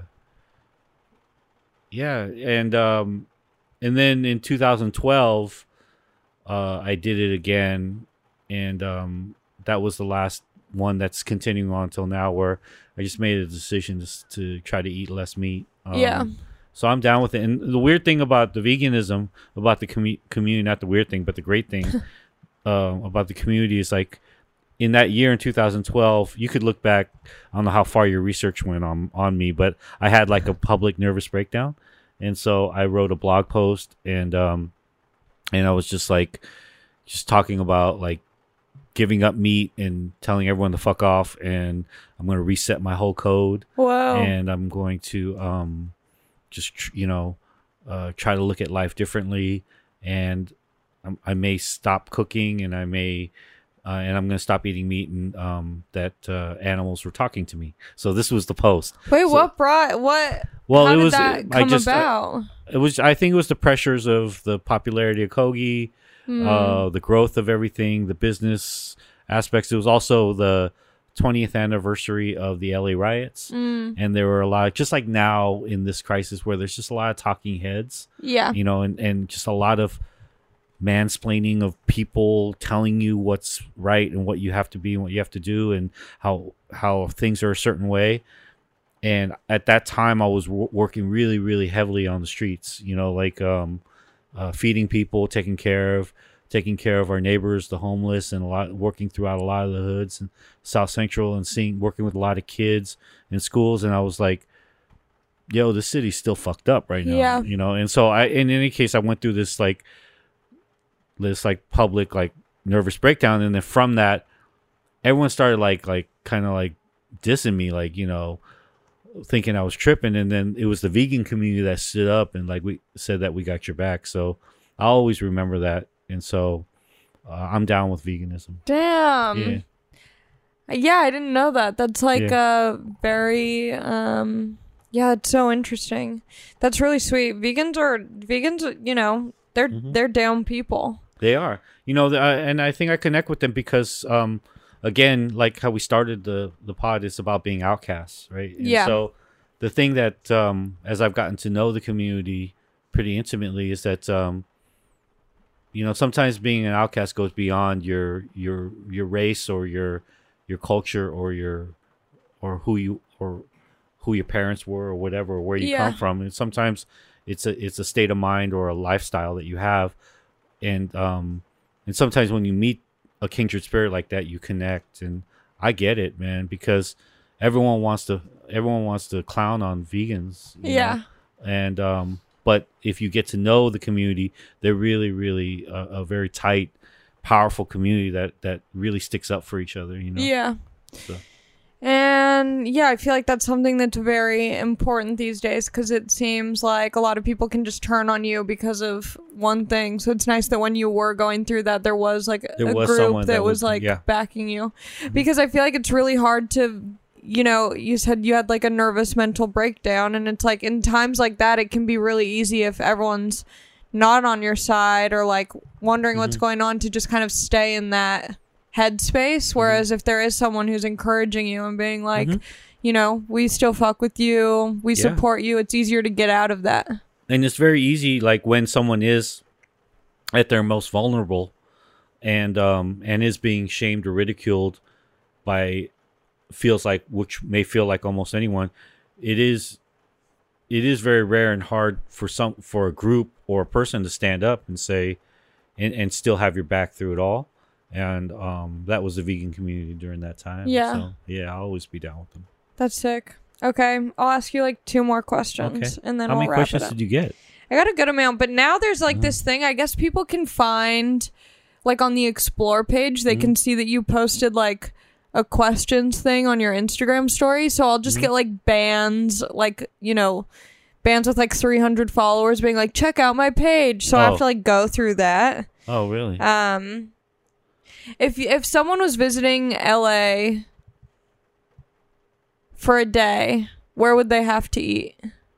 yeah, and um, and then in two thousand twelve, uh, I did it again, and um, that was the last one that's continuing on until now, where I just made a decision to s- to try to eat less meat. Um, Yeah. So I'm down with it. And the weird thing about the veganism, about the commu- community, not the weird thing, but the great thing uh, about the community is like in that year in two thousand twelve, you could look back. I don't know how far your research went on on me, but I had like a public nervous breakdown, and so I wrote a blog post, and um, and I was just like, just talking about like giving up meat and telling everyone to fuck off, and I'm going to reset my whole code, Whoa. and I'm going to um, just tr- you know uh, try to look at life differently, and I'm, I may stop cooking, and I may. Uh, and I'm going to stop eating meat and um, that uh, animals were talking to me. So this was the post. Wait, so- what brought what? Well, how it did was. that I come just. I- about? it was. I think it was the pressures of the popularity of Kogi, Hmm. uh, the growth of everything, the business aspects. It was also the twentieth anniversary of the L A riots, Mm, and there were a lot, just like now in this crisis, where there's just a lot of talking heads, yeah. you know, and and just a lot of mansplaining of people telling you what's right and what you have to be and what you have to do and how how things are a certain way. And at that time I was w- working really really heavily on the streets, you know, like um uh, feeding people, taking care of taking care of our neighbors, the homeless, and a lot working throughout a lot of the hoods and South Central, and seeing working with a lot of kids in schools. And I was like, yo, the city's still fucked up right now. Yeah. You know, and so I in any case I went through this like this like public like nervous breakdown, and then from that everyone started like like kind of like dissing me, like, you know, thinking I was tripping. And then it was the vegan community that stood up and like we said that we got your back. So I always remember that. And so uh, I'm down with veganism. Damn. Yeah. Yeah, I didn't know that. That's like Yeah. a very um yeah, it's so interesting. That's really sweet. Vegans are vegans, you know, they're Mhm. they're down people. They are, you know, the, uh, and I think I connect with them because, um, again, like how we started the the pod, is about being outcasts, right? And Yeah. So the thing that, um, as I've gotten to know the community pretty intimately, is that, um, you know, sometimes being an outcast goes beyond your your your race or your your culture or your or who you or who your parents were or whatever, or where you Yeah. come from, and sometimes it's a it's a state of mind or a lifestyle that you have, and um and sometimes when you meet a kindred spirit like that, you connect. And I get it, man, because everyone wants to everyone wants to clown on vegans, you Yeah. know? And um but if you get to know the community, they're really really a, a very tight, powerful community that that really sticks up for each other, you know. Yeah. So. And yeah, I feel like that's something that's very important these days, because it seems like a lot of people can just turn on you because of one thing. So it's nice that when you were going through that, there was like There a was group someone that, that was would- like yeah. backing you, because I feel like it's really hard to, you know, you said you had like a nervous mental breakdown, and it's like in times like that, it can be really easy if everyone's not on your side or like wondering what's Mhm. going on, to just kind of stay in that headspace. Whereas if there is someone who's encouraging you and being like, Mhm. you know, we still fuck with you, we Yeah. support you, it's easier to get out of that. And it's very easy, like when someone is at their most vulnerable and um and is being shamed or ridiculed by, feels like, which may feel like almost anyone, it is it is very rare and hard for some for a group or a person to stand up and say and, and still have your back through it all. And um that was the vegan community during that time. Yeah. So yeah, I'll always be down with them. That's sick. Okay, I'll ask you like two more questions, Okay. and then How we'll many wrap questions it up. did you get? I got a good amount, but now there's like Mhm. this thing. I guess people can find, like on the Explore page, they Mhm. can see that you posted like a questions thing on your Instagram story. So I'll just Mhm. get like bands, like, you know, bands with like three hundred followers being like, check out my page. So I have Oh. to like go through that. Oh, really? Um, if if someone was visiting L A for a day, where would they have to eat?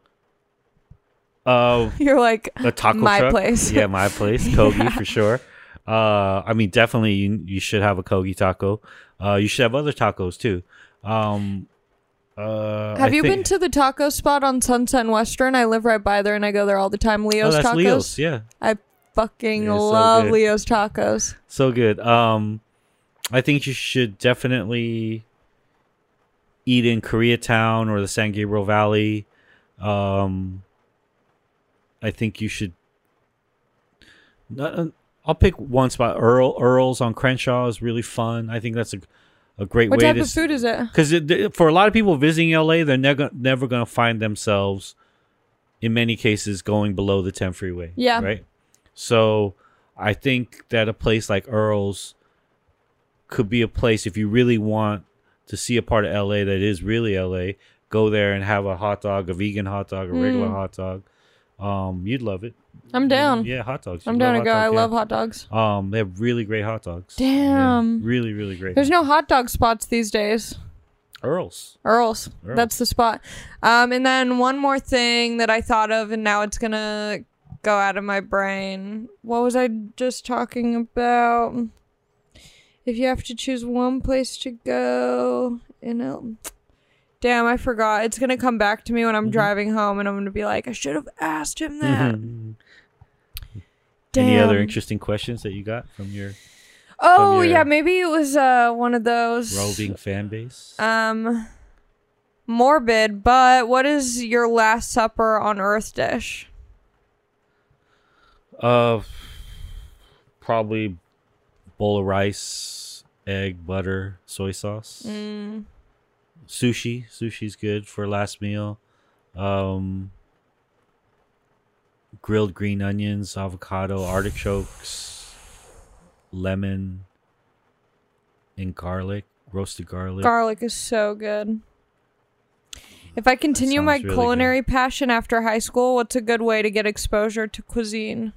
Uh, You're like, a taco my truck. place. Yeah, my place. Kogi Yeah. for sure. Uh, I mean, definitely you, you should have a Kogi taco. Uh, you should have other tacos too. Um, uh, have I you think- been to the taco spot on Sunset and Western? I live right by there and I go there all the time. Oh, Leo's that's Tacos. Leo's. Yeah, Fucking Yeah, so love good. Leo's Tacos. so good. Um, I think you should definitely eat in Koreatown or the San Gabriel Valley. Um, I think you should. Uh, I'll pick one spot. Earl Earl's on Crenshaw is really fun. I think that's a a great What way type to of food is it? because for a lot of people visiting L A, they're never never going to find themselves, in many cases, going below the ten freeway. Yeah. Right. So I think that a place like Earl's could be a place, if you really want to see a part of L A that is really L A, go there and have a hot dog, a vegan hot dog, a regular Mm. hot dog. Um, you'd love it. I'm down. Yeah, hot dogs. I'm You'd down to love go. hot I dogs, yeah. love hot dogs. Um, they have really great hot dogs. Damn. Yeah, really, really great. There's no hot dog spots these days. Earl's. Earl's. Earl's. That's the spot. Um, and then one more thing that I thought of, and now it's gonna go out of my brain. What was I just talking about? If you have to choose one place to go in El- Damn, I forgot. It's gonna come back to me when I'm Mhm. driving home, and I'm gonna be like, I should have asked him that. Mhm. Damn. Any other interesting questions that you got from your Oh from your- yeah, maybe it was uh one of those. roving fan base? Um, morbid, but what is your last supper on Earth dish? Uh, probably bowl of rice, egg, butter, soy sauce, Mm, sushi. Sushi's good for last meal. Um, grilled green onions, avocado, artichokes, lemon, and garlic, roasted garlic. garlic is so good. If I continue sounds my really good. culinary passion after high school, what's a good way to get exposure to cuisine?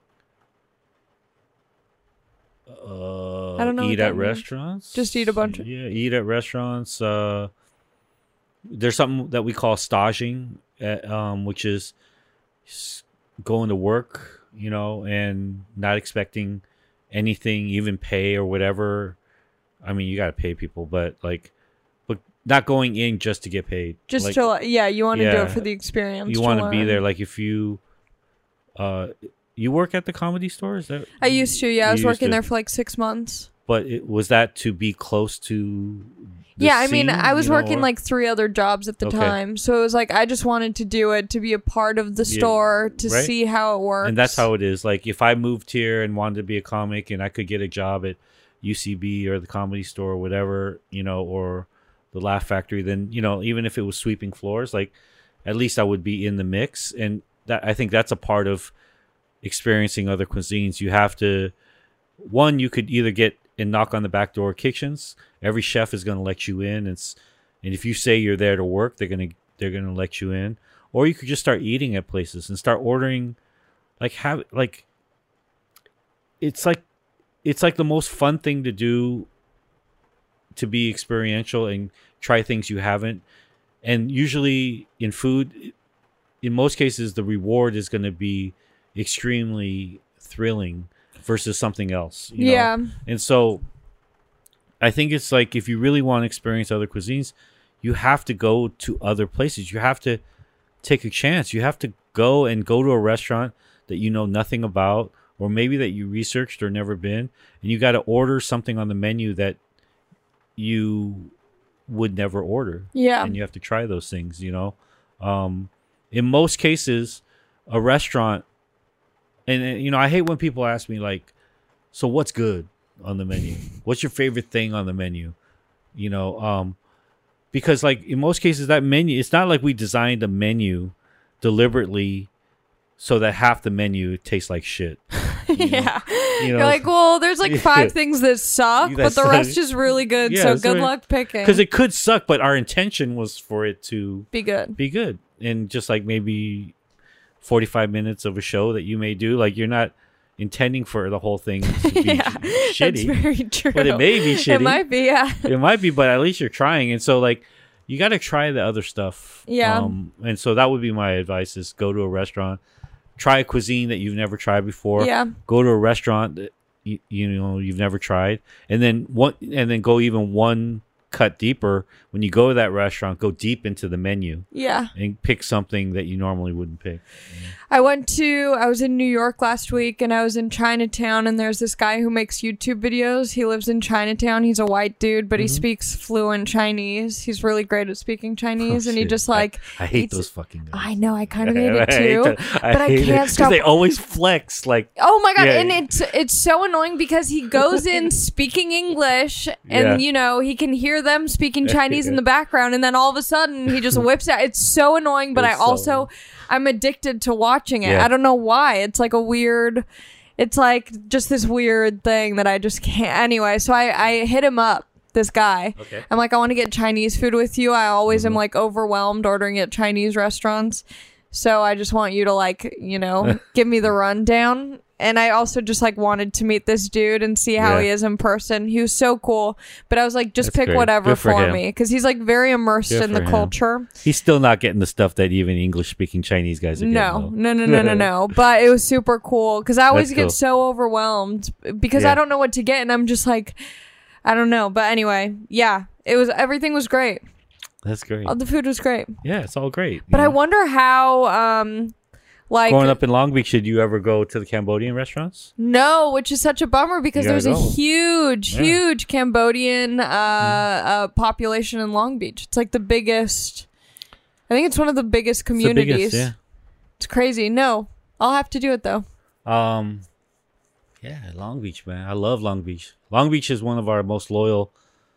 Uh, I don't know what Eat that at means. restaurants. Just eat a bunch of- Yeah, eat at restaurants. Uh, there's something that we call staging, uh, um, which is s- going to work, you know, and not expecting anything, even pay or whatever. I mean, you got to pay people, but like, but not going in just to get paid. Just Like, to, like, yeah, you want to do yeah, it for the experience. you want to be learn. there. Like if you, uh, you work at the Comedy Store, is that? I used to, yeah. I You was used working to. there for like six months. But it, was that to be close to? the yeah, I mean, scene, I was you know, working or- like three other jobs at the Okay. time. So it was like, I just wanted to do it to be a part of the Yeah, store, to right? see how it works. and that's how it is. Like if I moved here and wanted to be a comic and I could get a job at U C B or the Comedy Store or whatever, you know, or the Laugh Factory, then, you know, even if it was sweeping floors, like at least I would be in the mix. And that, I think that's a part of experiencing other cuisines. You have to, one, you could either get and knock on the back door of kitchens. Every chef is going to let you in. It's, and if you say you're there to work, they're going to, they're going to let you in. Or you could just start eating at places and start ordering, like have, like, it's like, it's like the most fun thing to do, to be experiential and try things you haven't. And usually in food, in most cases, the reward is going to be extremely thrilling versus something else. You yeah. know? And so I think it's like, if you really want to experience other cuisines, you have to go to other places. You have to take a chance. You have to go and go to a restaurant that you know nothing about, or maybe that you researched or never been, and you got to order something on the menu that you would never order. Yeah. And you have to try those things, you know. Um, in most cases, a restaurant, and, and you know, I hate when people ask me like, so what's good on the menu? What's your favorite thing on the menu? You know, um, because like in most cases that menu, it's not like we designed a menu deliberately so that half the menu tastes like shit. yeah. You You're know, like, well, there's like five things that suck, That but the suck. rest is really good. Yeah, so that's good right. luck picking. because it could suck, but our intention was for it to be good. be good. And just like maybe forty-five minutes of a show that you may do, like you're not intending for the whole thing to be yeah, shitty. that's very true. But it may be shitty. It might be, yeah. It might be, but at least you're trying. And so like you got to try the other stuff. Yeah. Um, and so that would be my advice: is go to a restaurant, try a cuisine that you've never tried before. Yeah. Go to a restaurant that you, you know you've never tried, and then one, and then go even one cut deeper. When you go to that restaurant, go deep into the menu Yeah. and pick something that you normally wouldn't pick. I went to, I was in New York last week and I was in Chinatown, and there's this guy who makes YouTube videos. He lives in Chinatown. He's a white dude, but he Mhm. speaks fluent Chinese. He's really great at speaking Chinese, Oh, and he shit. just like, I, I hate eats- those fucking guys. I know, I kind of hate I it hate too, them. but I hate it can't 'cause stop. They always flex like. Oh my god, Yeah. and it's it's so annoying because he goes in speaking English, and Yeah. you know he can hear them speaking Chinese in the background, and then all of a sudden he just whips out. It's so annoying, but I It's so also annoying. I'm addicted to watching it. Yeah. I don't know why. It's like a weird. It's like just this weird thing that I just can't. Anyway, so I I hit him up. This guy. Okay. I'm like, I want to get Chinese food with you. I always Mm-hmm. am like overwhelmed ordering at Chinese restaurants. So I just want you to like, you know, give me the rundown. And I also just like wanted to meet this dude and see how Yeah. he is in person. He was so cool. But I was like, just That's pick great. whatever Good for for, him. me. Because he's like very immersed Good in the for him. culture. He's still not getting the stuff that even English speaking Chinese guys are No, getting. no, no, no, no, no. But it was super cool. Because I always That's get cool. so overwhelmed because Yeah. I don't know what to get. And I'm just like, I don't know. But anyway, yeah, it was, everything was great. That's great. All the food was great. Yeah, it's all great. But you I know? wonder how, um, like, Growing up in Long Beach, did you ever go to the Cambodian restaurants? no, which is such a bummer because You gotta there's a go. huge, Yeah. Mm. huge Cambodian uh, uh, population in Long Beach. It's like the biggest. I think it's one of the biggest It's the communities. biggest, It's crazy. No, I'll have to do it though. yeah. Um, yeah, Long Beach, man. I love Long Beach. Long Beach is one of our most loyal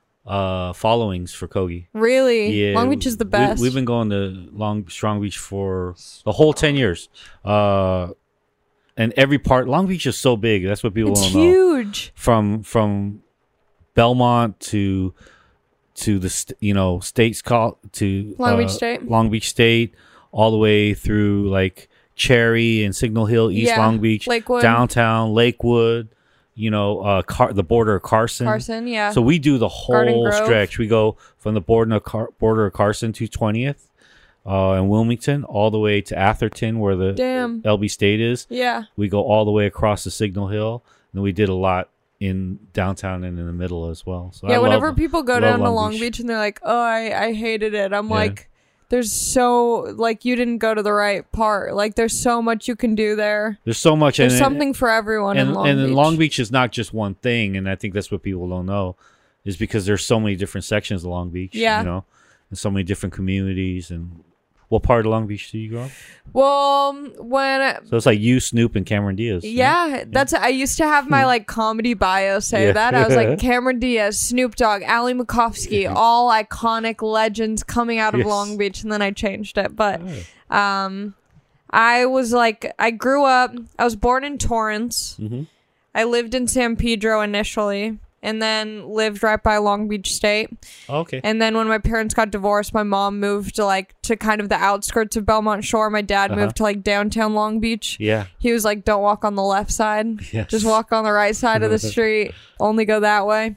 uh followings for Kogi. Really, Yeah, Long Beach is the we- best. we've been going to Long Strong Beach for the whole ten years. Uh, and every part, Long Beach is so big. That's what people it's don't know. huge. From from Belmont to to the st- you know states call to Long uh, Beach State. Long Beach State, all the way through like Cherry and Signal Hill, East Yeah, Long Beach, Lakewood. downtown Lakewood. You know, uh, Car- the border of Carson. Carson, yeah. So we do the Garden whole Grove. stretch. We go from the border of, Car- border of Carson to twentieth uh, and Wilmington, all the way to Atherton, where the Damn. L B State is. Yeah. We go all the way across the Signal Hill, and we did a lot in downtown and in the middle as well. So I Yeah, love- whenever people go love down to Long Long Beach. Beach. and they're like, "Oh, I, I hated it," I'm Yeah. like, "There's so like you didn't go to the right part. Like, there's so much you can do there. there's so much, There's and something for everyone and, in Long and Beach." then Long Beach is not just one thing, and I think that's what people don't know. is because there's so many different sections of Long Beach. Yeah. You know, and so many different communities. And what part of Long Beach did you grow up? Well, when So it's like you, Snoop, and Cameron Diaz. yeah, that's I used to have my like comedy bio say Yeah. that. I was like Cameron Diaz, Snoop Dogg, Ali Makovsky, all iconic legends coming out of Yes. Long Beach, and then I changed it. But Oh. um I was like I grew up I was born in Torrance. Mm-hmm. I lived in San Pedro initially, and then lived right by Long Beach State. Okay. And then when my parents got divorced, my mom moved to like to kind of the outskirts of Belmont Shore. My dad Uh-huh. moved to like downtown Long Beach. Yeah. He was like, "Don't walk on the left side. Yes. Just walk on the right side of the street. Only go that way."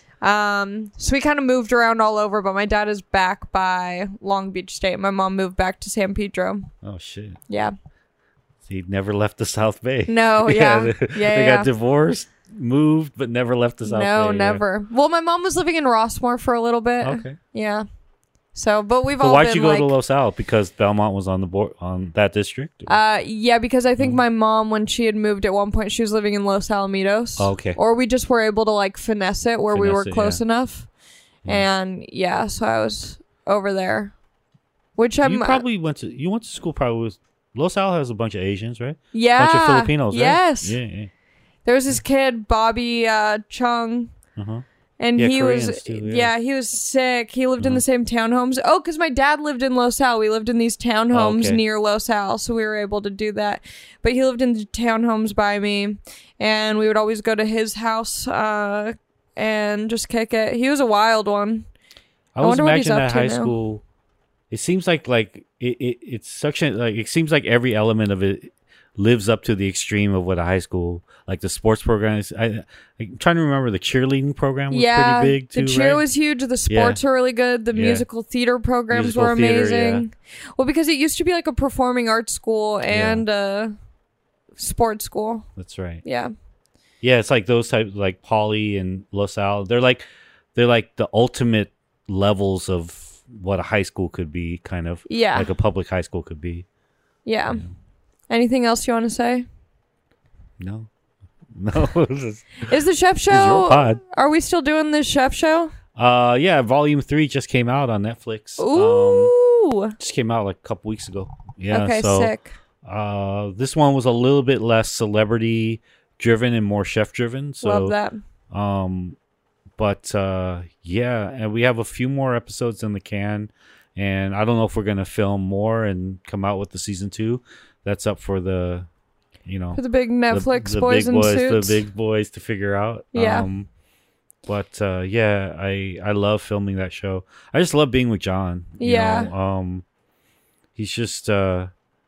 um, so we kind of moved around all over, but my dad is back by Long Beach State. My mom moved back to San Pedro. Oh shit. Yeah. He never left the South Bay. No, yeah. they, Yeah, they yeah. got divorced, moved, but never left the South Bay. No, yeah. never. Well, my mom was living in Rossmore for a little bit. Okay. Yeah. So, but we've So all why'd been you go like, to Los Al? Because Belmont was on the board on that district. Uh, yeah, because I think Mm. my mom, when she had moved at one point, she was living in Los Alamitos. Oh, okay. Or we just were able to like finesse it where we Finesse were it, close yeah. enough. Yeah. And yeah, so I was over there. Which I'm you probably went to you went to school probably with Los Al has a bunch of Asians, right? yeah, bunch of Filipinos, right? yes. Yeah, yeah. There was this kid, Bobby uh, Chung, Uh-huh. and Yeah, he Koreans was too, yeah. yeah. he was sick. He lived in Uh-huh. the same townhomes. Oh, because my dad lived in Los Al. We lived in these townhomes Oh, okay. near Los Al, so we were able to do that. But he lived in the townhomes by me, and we would always go to his house uh, and just kick it. He was a wild one. I, I was wonder what he's imagining up that to high now. school. It seems like like it, it it's such a like it seems like every element of it lives up to the extreme of what a high school like the sports program is. I I'm trying to remember the cheerleading program was yeah, pretty big too. the cheer right? was huge. The sports were really good. The Yeah. musical theater programs Musical were theater, amazing. Well, because it used to be like a performing arts school and a sports school. That's right. Yeah. Yeah, it's like those types like Poly and Los Al. They're like they're like the ultimate levels of what a high school could be, kind of. Yeah. Like a public high school could be. Yeah. Anything else you want to say? No. No. This is- Is the chef is your show? pod. Are we still doing this chef show? uh yeah, volume three just came out on Netflix. Um Ooh. just came out like a couple weeks ago. Yeah. okay, so sick. uh this one was a little bit less celebrity driven and more chef driven. So Love that. Um, but uh, yeah, and we have a few more episodes in the can, and I don't know if we're gonna film more and come out with the season two. That's up for the, you know, For the big the- Netflix the, boys big in boys, suits. the big boys to figure out. Yeah. Um, but uh, yeah, I I love filming that show. I just love being with John. you Yeah. know. Um, he's just uh.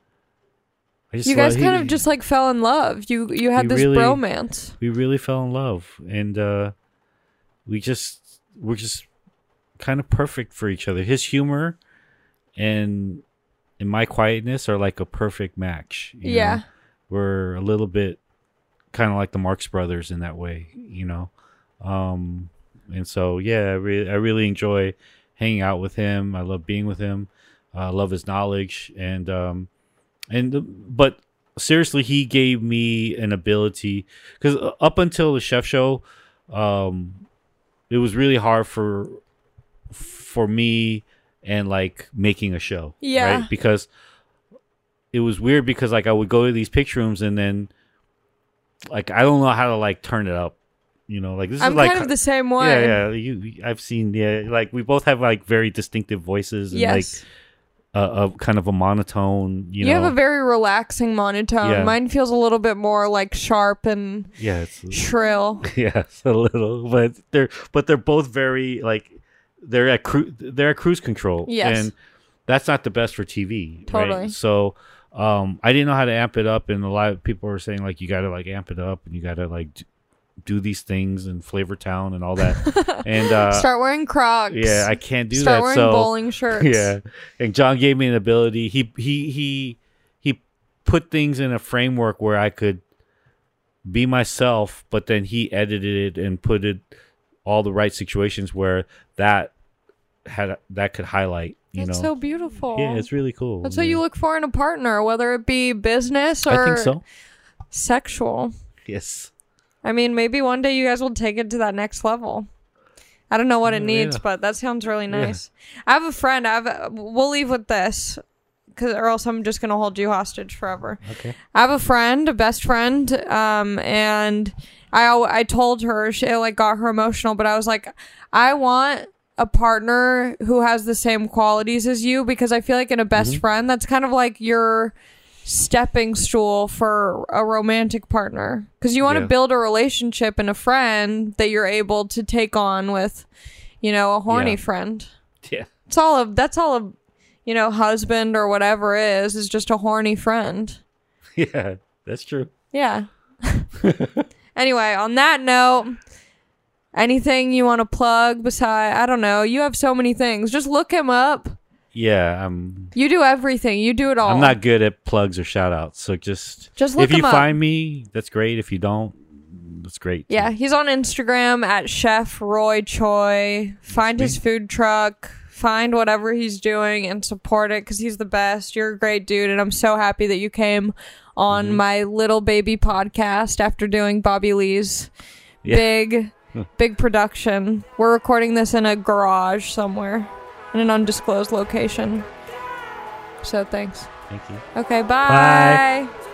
I just You guys love- kind he- of just like fell in love. You you had He this really- bromance. we really fell in love, and uh we just we're just kind of perfect for each other. His humor and and my quietness are like a perfect match, you Yeah. know? We're a little bit kind of like the Marx Brothers in that way, you know. Um and so yeah, I, re- I really enjoy hanging out with him. I love being with him. I love his knowledge, and um and the, but seriously, he gave me an ability, because up until the chef show, um it was really hard for for me and like making a show. Yeah. Right? Because it was weird, because like I would go to these picture rooms and then like I don't know how to like turn it up. You know, like this I'm is like kind of the same way. yeah, yeah. You, I've seen, yeah, like we both have like very distinctive voices and Yes. like a, a kind of a monotone. You, You, know, have a very relaxing monotone. Yeah. Mine feels a little bit more like sharp and yeah, it's shrill. yes, a little, but they're but they're both very like they're at cru- they're at cruise control. Yes. And that's not the best for T V. Totally. Right? So um, I didn't know how to amp it up, and a lot of people were saying like you got to like amp it up and you got to like d- do these things in Flavor Town and all that. and uh, Start wearing Crocs. yeah, I can't do Start that. wearing so bowling shirts. yeah, and John gave me an ability. He he he he put things in a framework where I could be myself, but then he edited it and put it all the right situations where that had that could highlight. You That's know, so beautiful. yeah, it's really cool. That's yeah. what you look for in a partner, whether it be business or I think so. sexual. Yes. I mean, maybe one day you guys will take it to that next level. I don't know what it Oh, needs, yeah. but that sounds really nice. I have a friend. I have. We'll leave with this, cause or else I'm just gonna hold you hostage forever. Okay. I have a friend, a best friend, um, and I al- I told her, she it, like got her emotional, but I was like, I want a partner who has the same qualities as you, because I feel like in a best Mhm. friend, that's kind of like your stepping stool for a romantic partner, because you want to Yeah. build a relationship and a friend that you're able to take on with, you know, a horny Yeah. friend. Yeah. It's all of that's all a, you know, husband or whatever is is just a horny friend. Yeah, that's true. Yeah. Anyway, on that note, anything you want to plug beside, I don't know, you have so many things. Just look him up. Yeah, I'm. You do everything. You do it all. I'm not good at plugs or shout outs, so just Just look if you him up. find me, that's great. If you don't, that's great. too. Yeah, he's on Instagram at Chef Roy Choi. Find me. his food truck. Find whatever he's doing and support it, because he's the best. You're a great dude, and I'm so happy that you came on Mhm. my little baby podcast after doing Bobby Lee's Yeah. big, big production. We're recording this in a garage somewhere, in an undisclosed location. So thanks. Thank you. Okay, bye. Bye.